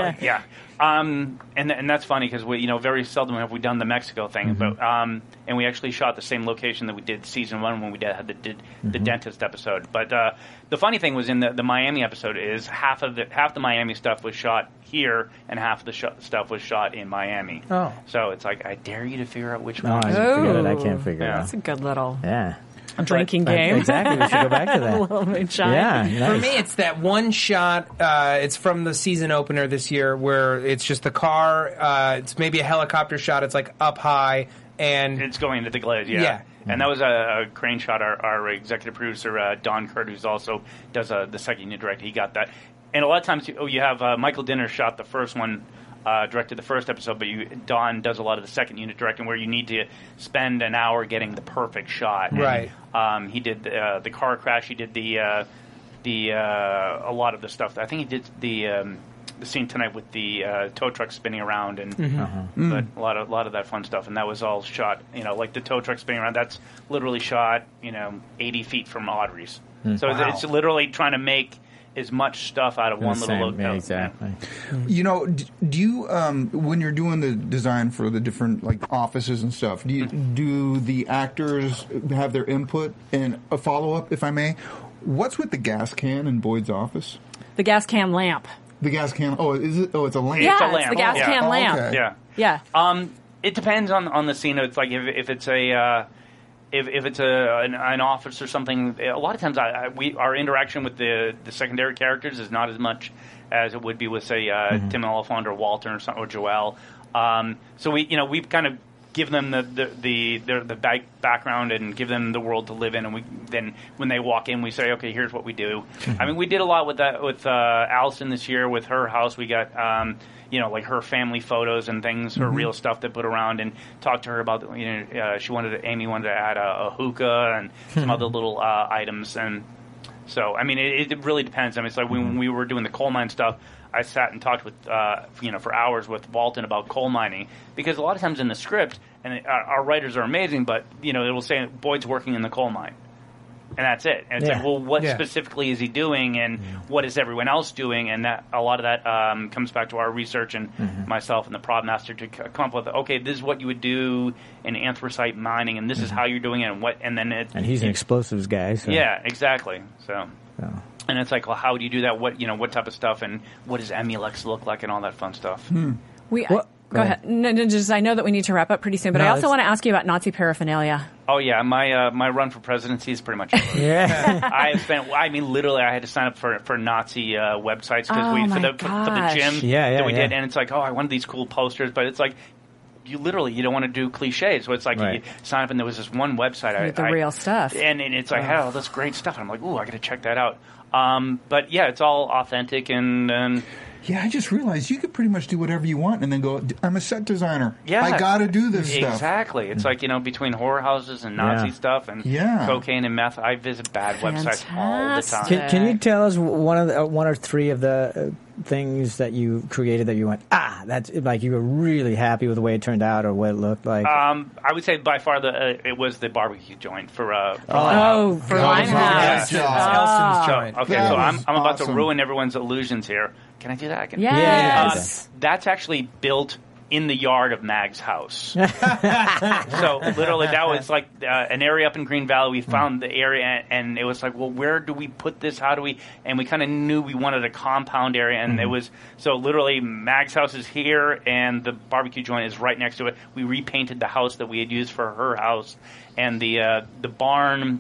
[SPEAKER 7] And that's funny because we very seldom have we done the Mexico thing, but and we actually shot the same location that we did season 1 when we did the dentist episode. But the funny thing was in the Miami episode is half the Miami stuff was shot here and half the stuff was shot in Miami.
[SPEAKER 6] Oh,
[SPEAKER 7] so it's like I dare you to figure out which one.
[SPEAKER 4] I can't figure it out.
[SPEAKER 5] That's a good little
[SPEAKER 4] drinking
[SPEAKER 5] game.
[SPEAKER 4] Exactly, we should go back to that.
[SPEAKER 5] A little moonshine.
[SPEAKER 4] Yeah, nice.
[SPEAKER 6] For me, it's that one shot. It's from the season opener this year, where it's just the car. It's maybe a helicopter shot. It's like up high, and
[SPEAKER 7] it's going into the glaze. Yeah. And that was a crane shot. Our executive producer Don Kurt, who's also does the second unit direct, he got that. And a lot of times you have Michael Dinner shot the first one. Directed the first episode, but Don does a lot of the second unit directing, where you need to spend an hour getting the perfect shot.
[SPEAKER 6] Right.
[SPEAKER 7] And, he did the car crash. He did a lot of the stuff. I think he did the scene tonight with the tow truck spinning around, and but a lot of that fun stuff. And that was all shot. Like the tow truck spinning around. That's literally shot 80 feet from Audrey's. So it's literally trying to make as much stuff out of one little location.
[SPEAKER 4] Yeah, exactly.
[SPEAKER 8] Do you when you're doing the design for the different offices and stuff, do the actors have their input? And a follow up, if I may, what's with the gas can in Boyd's office?
[SPEAKER 5] The gas can lamp.
[SPEAKER 8] The gas can. Oh, is it? Oh, it's a lamp.
[SPEAKER 5] Yeah,
[SPEAKER 7] it's a lamp.
[SPEAKER 5] It's the gas can lamp.
[SPEAKER 8] Okay.
[SPEAKER 7] Yeah. It depends on the scene. It's like if it's a. If it's an office or something, a lot of times our interaction with the secondary characters is not as much as it would be with, say, Tim Oliphant or Walter or Joelle. So we've kind of give them the background and give them the world to live in, and then when they walk in, we say, okay, here's what we do.
[SPEAKER 4] Mm-hmm.
[SPEAKER 7] I mean, we did a lot with that with Allison this year with her house. We got like her family photos and things, her real stuff to put around, and talk to her about Amy wanted to add a hookah and some other little items, and so I mean it really depends. I mean, it's like when we were doing the coal mine stuff, I sat and talked with, for hours with Walton about coal mining, because a lot of times in the script, and our writers are amazing, but, it will say Boyd's working in the coal mine. And that's it. And it's like, well, what specifically is he doing, and what is everyone else doing? And that a lot of that comes back to our research and myself and the prop master to come up with, okay, this is what you would do in anthracite mining, and this is how you're doing it, and
[SPEAKER 4] he's an explosives guy. So.
[SPEAKER 7] Yeah, exactly. So. And it's like, well, how do you do that? What type of stuff, and what does Emulex look like, and all that fun stuff.
[SPEAKER 5] Go ahead. No, I know that we need to wrap up pretty soon, but I also want to ask you about Nazi paraphernalia.
[SPEAKER 7] Oh yeah, my run for presidency is pretty much over. Literally, I had to sign up for Nazi websites because for the gym that we did, and it's like, I wanted these cool posters, but it's like, you don't want to do cliches. So it's like you sign up, and there was this one website.
[SPEAKER 5] Real stuff.
[SPEAKER 7] And it's like, I had all this great stuff. And I'm like, ooh, I got to check that out. But yeah, it's all authentic and
[SPEAKER 8] yeah, I just realized you could pretty much do whatever you want and then go, I'm a set designer.
[SPEAKER 7] Yeah.
[SPEAKER 8] I got to do this stuff.
[SPEAKER 7] Exactly. It's like, between horror houses and Nazi stuff and cocaine and meth, I visit bad websites all the time.
[SPEAKER 4] Can you tell us one or three of the things that you created that you went, that's like you were really happy with the way it turned out or what it looked like?
[SPEAKER 7] I would say by far it was the barbecue joint for
[SPEAKER 5] Limehouse.
[SPEAKER 6] Elston's joint.
[SPEAKER 7] Okay, so I'm about to ruin everyone's illusions here. Can I do that?
[SPEAKER 5] Yes.
[SPEAKER 7] That's actually built in the yard of Mag's house. So literally that was like an area up in Green Valley. We found the area, and it was like, well, where do we put this? How do we? And we kind of knew we wanted a compound area, and it was so literally Mag's house is here, and the barbecue joint is right next to it. We repainted the house that we had used for her house. And the barn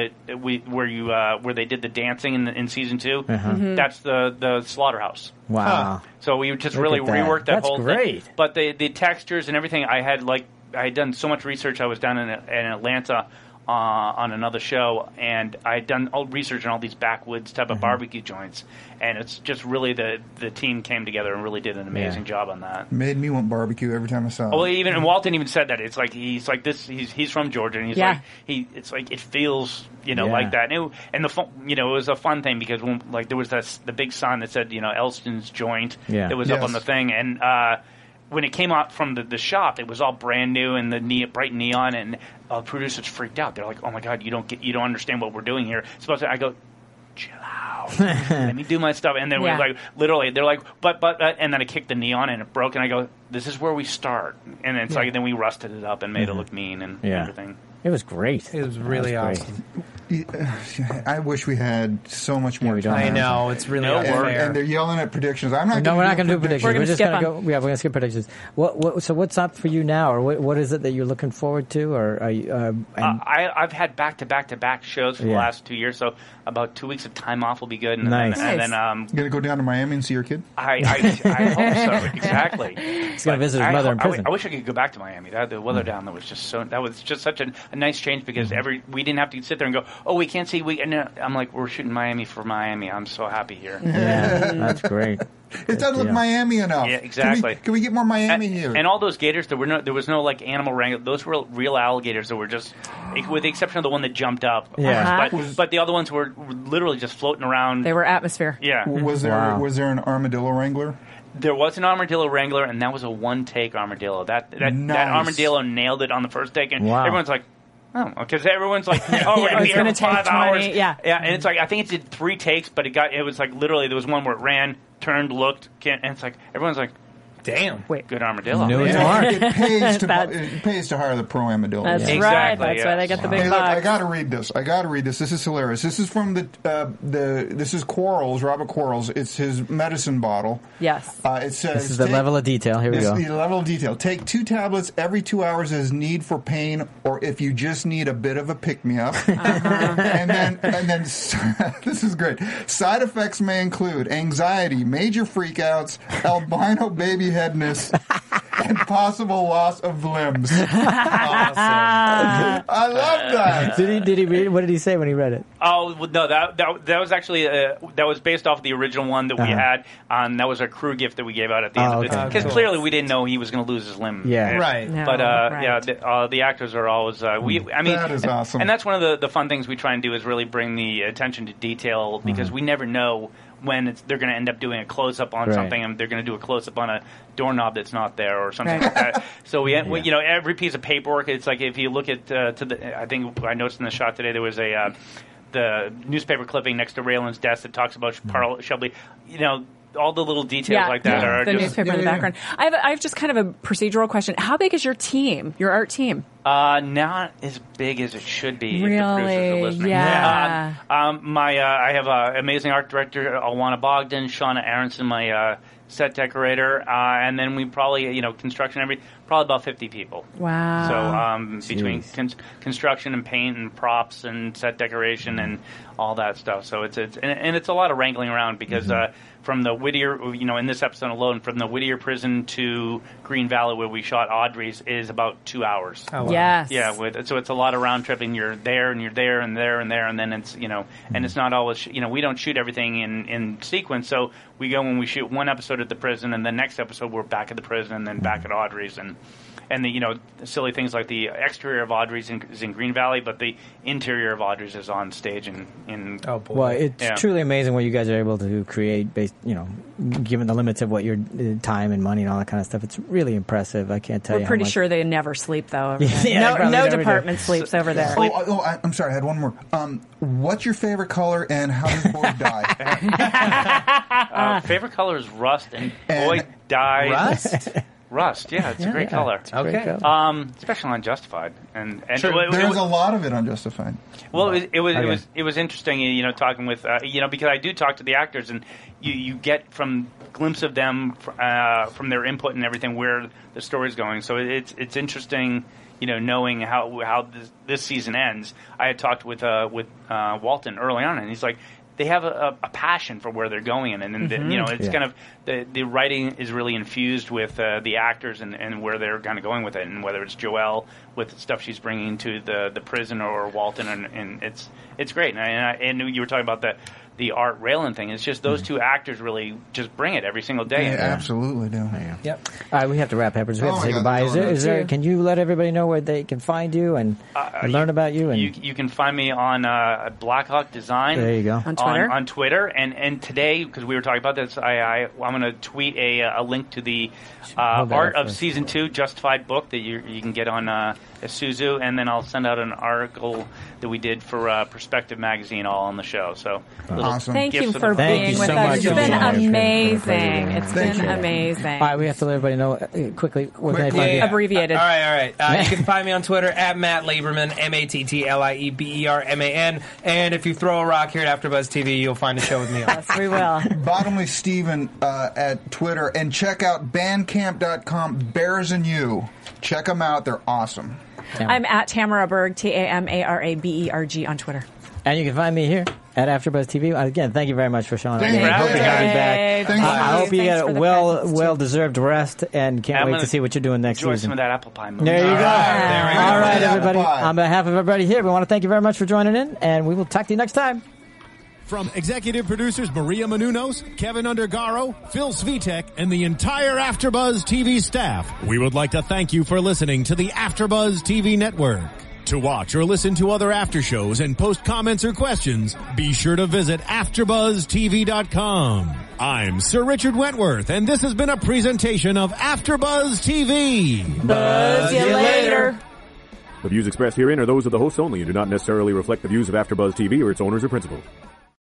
[SPEAKER 7] where they did the dancing in season 2, that's the slaughterhouse.
[SPEAKER 4] Wow!
[SPEAKER 7] So we just really reworked that whole
[SPEAKER 4] thing.
[SPEAKER 7] But the textures and everything, I had done so much research. I was down in Atlanta on another show, and I had done all research on all these backwoods type of barbecue joints, and it's just really the team came together and really did an amazing job on that.
[SPEAKER 8] Made me want barbecue every time I saw it.
[SPEAKER 7] Well, and Walton even said that. It's like he's like this. He's from Georgia, and it's like it feels like that. And it was a fun thing because when there was the big sign that said Elston's joint that was up on the thing, and when it came out from the shop, it was all brand new and the bright neon, and producers freaked out. They're like, "Oh my God, you don't understand what we're doing here." I go, "Chill out, let me do my stuff." And then we literally, they're like, "But," and then I kicked the neon and it broke, and I go, "This is where we start." And it's like then we rusted it up and made it look mean and everything.
[SPEAKER 4] It was great.
[SPEAKER 6] It was really awesome.
[SPEAKER 8] I wish we had so much more time.
[SPEAKER 6] I know, it's really unfair.
[SPEAKER 8] And they're yelling at predictions.
[SPEAKER 4] We're not going to do predictions. We're just going to go. Yeah, we're going to skip predictions. So what's up for you now, or what is it that you're looking forward to? Or are you?
[SPEAKER 7] I've had back shows for the last 2 years, so about 2 weeks of time off will be good. And
[SPEAKER 4] nice.
[SPEAKER 7] Then
[SPEAKER 8] you going to go down to Miami and see your kid?
[SPEAKER 7] I hope so. Exactly.
[SPEAKER 4] He's going to visit his mother in prison.
[SPEAKER 7] I wish I could go back to Miami. The weather down there was just such a nice change because we didn't have to sit there and go, oh, we can't see. And I'm like, we're shooting Miami for Miami. I'm so happy here.
[SPEAKER 4] Yeah, that's great.
[SPEAKER 8] It doesn't look Miami enough.
[SPEAKER 7] Yeah, exactly.
[SPEAKER 8] Can we get more Miami here?
[SPEAKER 7] And all those gators, there was no like animal wrangling. Those were real alligators that were just, with the exception of the one that jumped up.
[SPEAKER 4] Yeah.
[SPEAKER 7] But the other ones were literally just floating around.
[SPEAKER 5] They were atmosphere.
[SPEAKER 7] Yeah.
[SPEAKER 8] Was there an armadillo wrangler?
[SPEAKER 7] There was an armadillo wrangler, and that was a one-take armadillo. That armadillo nailed it on the first take, and everyone's like, oh, because everyone's like, oh, we're going to be here for 5 hours.
[SPEAKER 5] Yeah,
[SPEAKER 7] and it's like, I think it did 3 takes, but it was like literally there was one where it ran, turned, looked, and it's like, everyone's like, damn, good armadillo.
[SPEAKER 4] No,
[SPEAKER 8] it pays to hire the pro armadillo.
[SPEAKER 5] That's
[SPEAKER 7] exactly,
[SPEAKER 5] right. That's why they get the big bucks.
[SPEAKER 8] I got to read this. This is hilarious. This is from this is Quarles, Robert Quarles. It's his medicine bottle.
[SPEAKER 5] Yes.
[SPEAKER 8] It says
[SPEAKER 4] this is the level of detail. Here we go.
[SPEAKER 8] The level of detail. Take 2 tablets every 2 hours as need for pain, or if you just need a bit of a pick me up. And then this is great. Side effects may include anxiety, major freakouts, albino baby headness, and possible loss of limbs. Awesome. I love that.
[SPEAKER 4] Did he read it? What did he say when he read it?
[SPEAKER 7] Oh no, that was actually that was based off the original one that we had. That was a crew gift that we gave out at the end of it, because clearly we didn't know he was going to lose his limb.
[SPEAKER 4] Yeah,
[SPEAKER 6] right.
[SPEAKER 7] But the actors are always
[SPEAKER 8] that is awesome.
[SPEAKER 7] and that's one of the fun things we try and do is really bring the attention to detail, because we never know when they're going to end up doing a close-up on something, and they're going to do a close-up on a doorknob that's not there or something like that. So we every piece of paperwork, it's like if you look at I think I noticed in the shot today there was the newspaper clipping next to Raylan's desk that talks about Shelby. All the little details like that are
[SPEAKER 5] the
[SPEAKER 7] just,
[SPEAKER 5] newspaper in the background. I have just kind of a procedural question. How big is your team, your art team?
[SPEAKER 7] Not as big as it should be.
[SPEAKER 5] Really?
[SPEAKER 7] If the producers are listening.
[SPEAKER 5] Yeah.
[SPEAKER 7] I have an amazing art director, Alwana Bogdan, Shauna Aronson, my set decorator, and then we probably, construction, probably about 50 people.
[SPEAKER 5] Wow.
[SPEAKER 7] So between construction and paint and props and set decoration and all that stuff. So it's a lot of wrangling around, because from the Whittier, in this episode alone, from the Whittier prison to Green Valley where we shot Audrey's is about 2 hours.
[SPEAKER 5] Oh, wow. Yes.
[SPEAKER 7] Yeah. So it's a lot of round tripping. You're there and you're there and there and there, and then it's and it's not always we don't shoot everything in sequence. So we go when we shoot one episode at the prison, and the next episode we're back at the prison, and then back at Audrey's, and the silly things like the exterior of Audrey's is in Green Valley, but the interior of Audrey's is on stage in
[SPEAKER 4] Oh boy! Well, it's truly amazing what you guys are able to create, based given the limits of what your time and money and all that kind of stuff. It's really impressive. I can't tell you.
[SPEAKER 5] We're pretty sure they never sleep though. Over there. No department sleeps over there.
[SPEAKER 8] I'm sorry. I had one more. What's your favorite color, and how does Boyd die?
[SPEAKER 7] Favorite color is rust, and Boyd dies.
[SPEAKER 6] Rust.
[SPEAKER 7] Rust, yeah, it's a great color.
[SPEAKER 6] Okay.
[SPEAKER 7] Especially on Justified, and
[SPEAKER 8] sure. There's a lot of it on Justified.
[SPEAKER 7] Well, it was interesting, talking with because I do talk to the actors, and you get from glimpse of them from their input and everything where the story's going. So it's interesting, knowing how this season ends. I had talked with Walton early on, and he's like, they have a passion for where they're going in, and it's kind of the writing is really infused with the actors and where they're kind of going with it, and whether it's Joelle with the stuff she's bringing to the prison, or Walton, and it's great. And you were talking about the Art Raylan thing. It's just those two actors really just bring it every single day.
[SPEAKER 8] They absolutely do.
[SPEAKER 6] Yep.
[SPEAKER 4] All right, we have to wrap, Peppers. We have to say goodbye. Is there? Can you let everybody know where they can find you and learn about you? And
[SPEAKER 7] you can find me on Blackhawk Design.
[SPEAKER 4] There you go.
[SPEAKER 5] On Twitter.
[SPEAKER 7] On Twitter, and today, because we were talking about this, I'm going to tweet a link to the Art of Season 2 Justified book that you can get on Isuzu, and then I'll send out an article that we did for Perspective Magazine, all on the show. So
[SPEAKER 8] awesome.
[SPEAKER 5] Thank you for being with us. It's been amazing. It's been amazing.
[SPEAKER 4] All right, we have to let everybody know quickly.
[SPEAKER 5] Abbreviated.
[SPEAKER 6] All right. You can find me on Twitter at Matt Lieberman, MattLieberman, and if you throw a rock here at AfterBuzz TV, you'll find a show with me on.
[SPEAKER 5] Yes, we will.
[SPEAKER 8] Bottomley Steven at Twitter, and check out Bandcamp.com. Bears and You. Check them out. They're awesome.
[SPEAKER 5] I'm at Tamara Berg, TamaraBerg on Twitter.
[SPEAKER 4] And you can find me here at AfterBuzz TV. Again, thank you very much for showing up.
[SPEAKER 8] Thank you.
[SPEAKER 4] Hope you have me back. I hope you get a well-deserved rest, and can't wait to see what you're doing next
[SPEAKER 7] enjoy
[SPEAKER 4] season.
[SPEAKER 7] some of that apple pie.
[SPEAKER 4] There you go. All right, everybody. On behalf of everybody here, we want to thank you very much for joining in, and we will talk to you next time.
[SPEAKER 3] From executive producers Maria Menounos, Kevin Undergaro, Phil Svitek, and the entire AfterBuzz TV staff, we would like to thank you for listening to the AfterBuzz TV network. To watch or listen to other after shows and post comments or questions, be sure to visit AfterBuzzTV.com. I'm Sir Richard Wentworth, and this has been a presentation of AfterBuzz TV.
[SPEAKER 5] Buzz you later.
[SPEAKER 14] The views expressed herein are those of the hosts only and do not necessarily reflect the views of AfterBuzz TV or its owners or principals.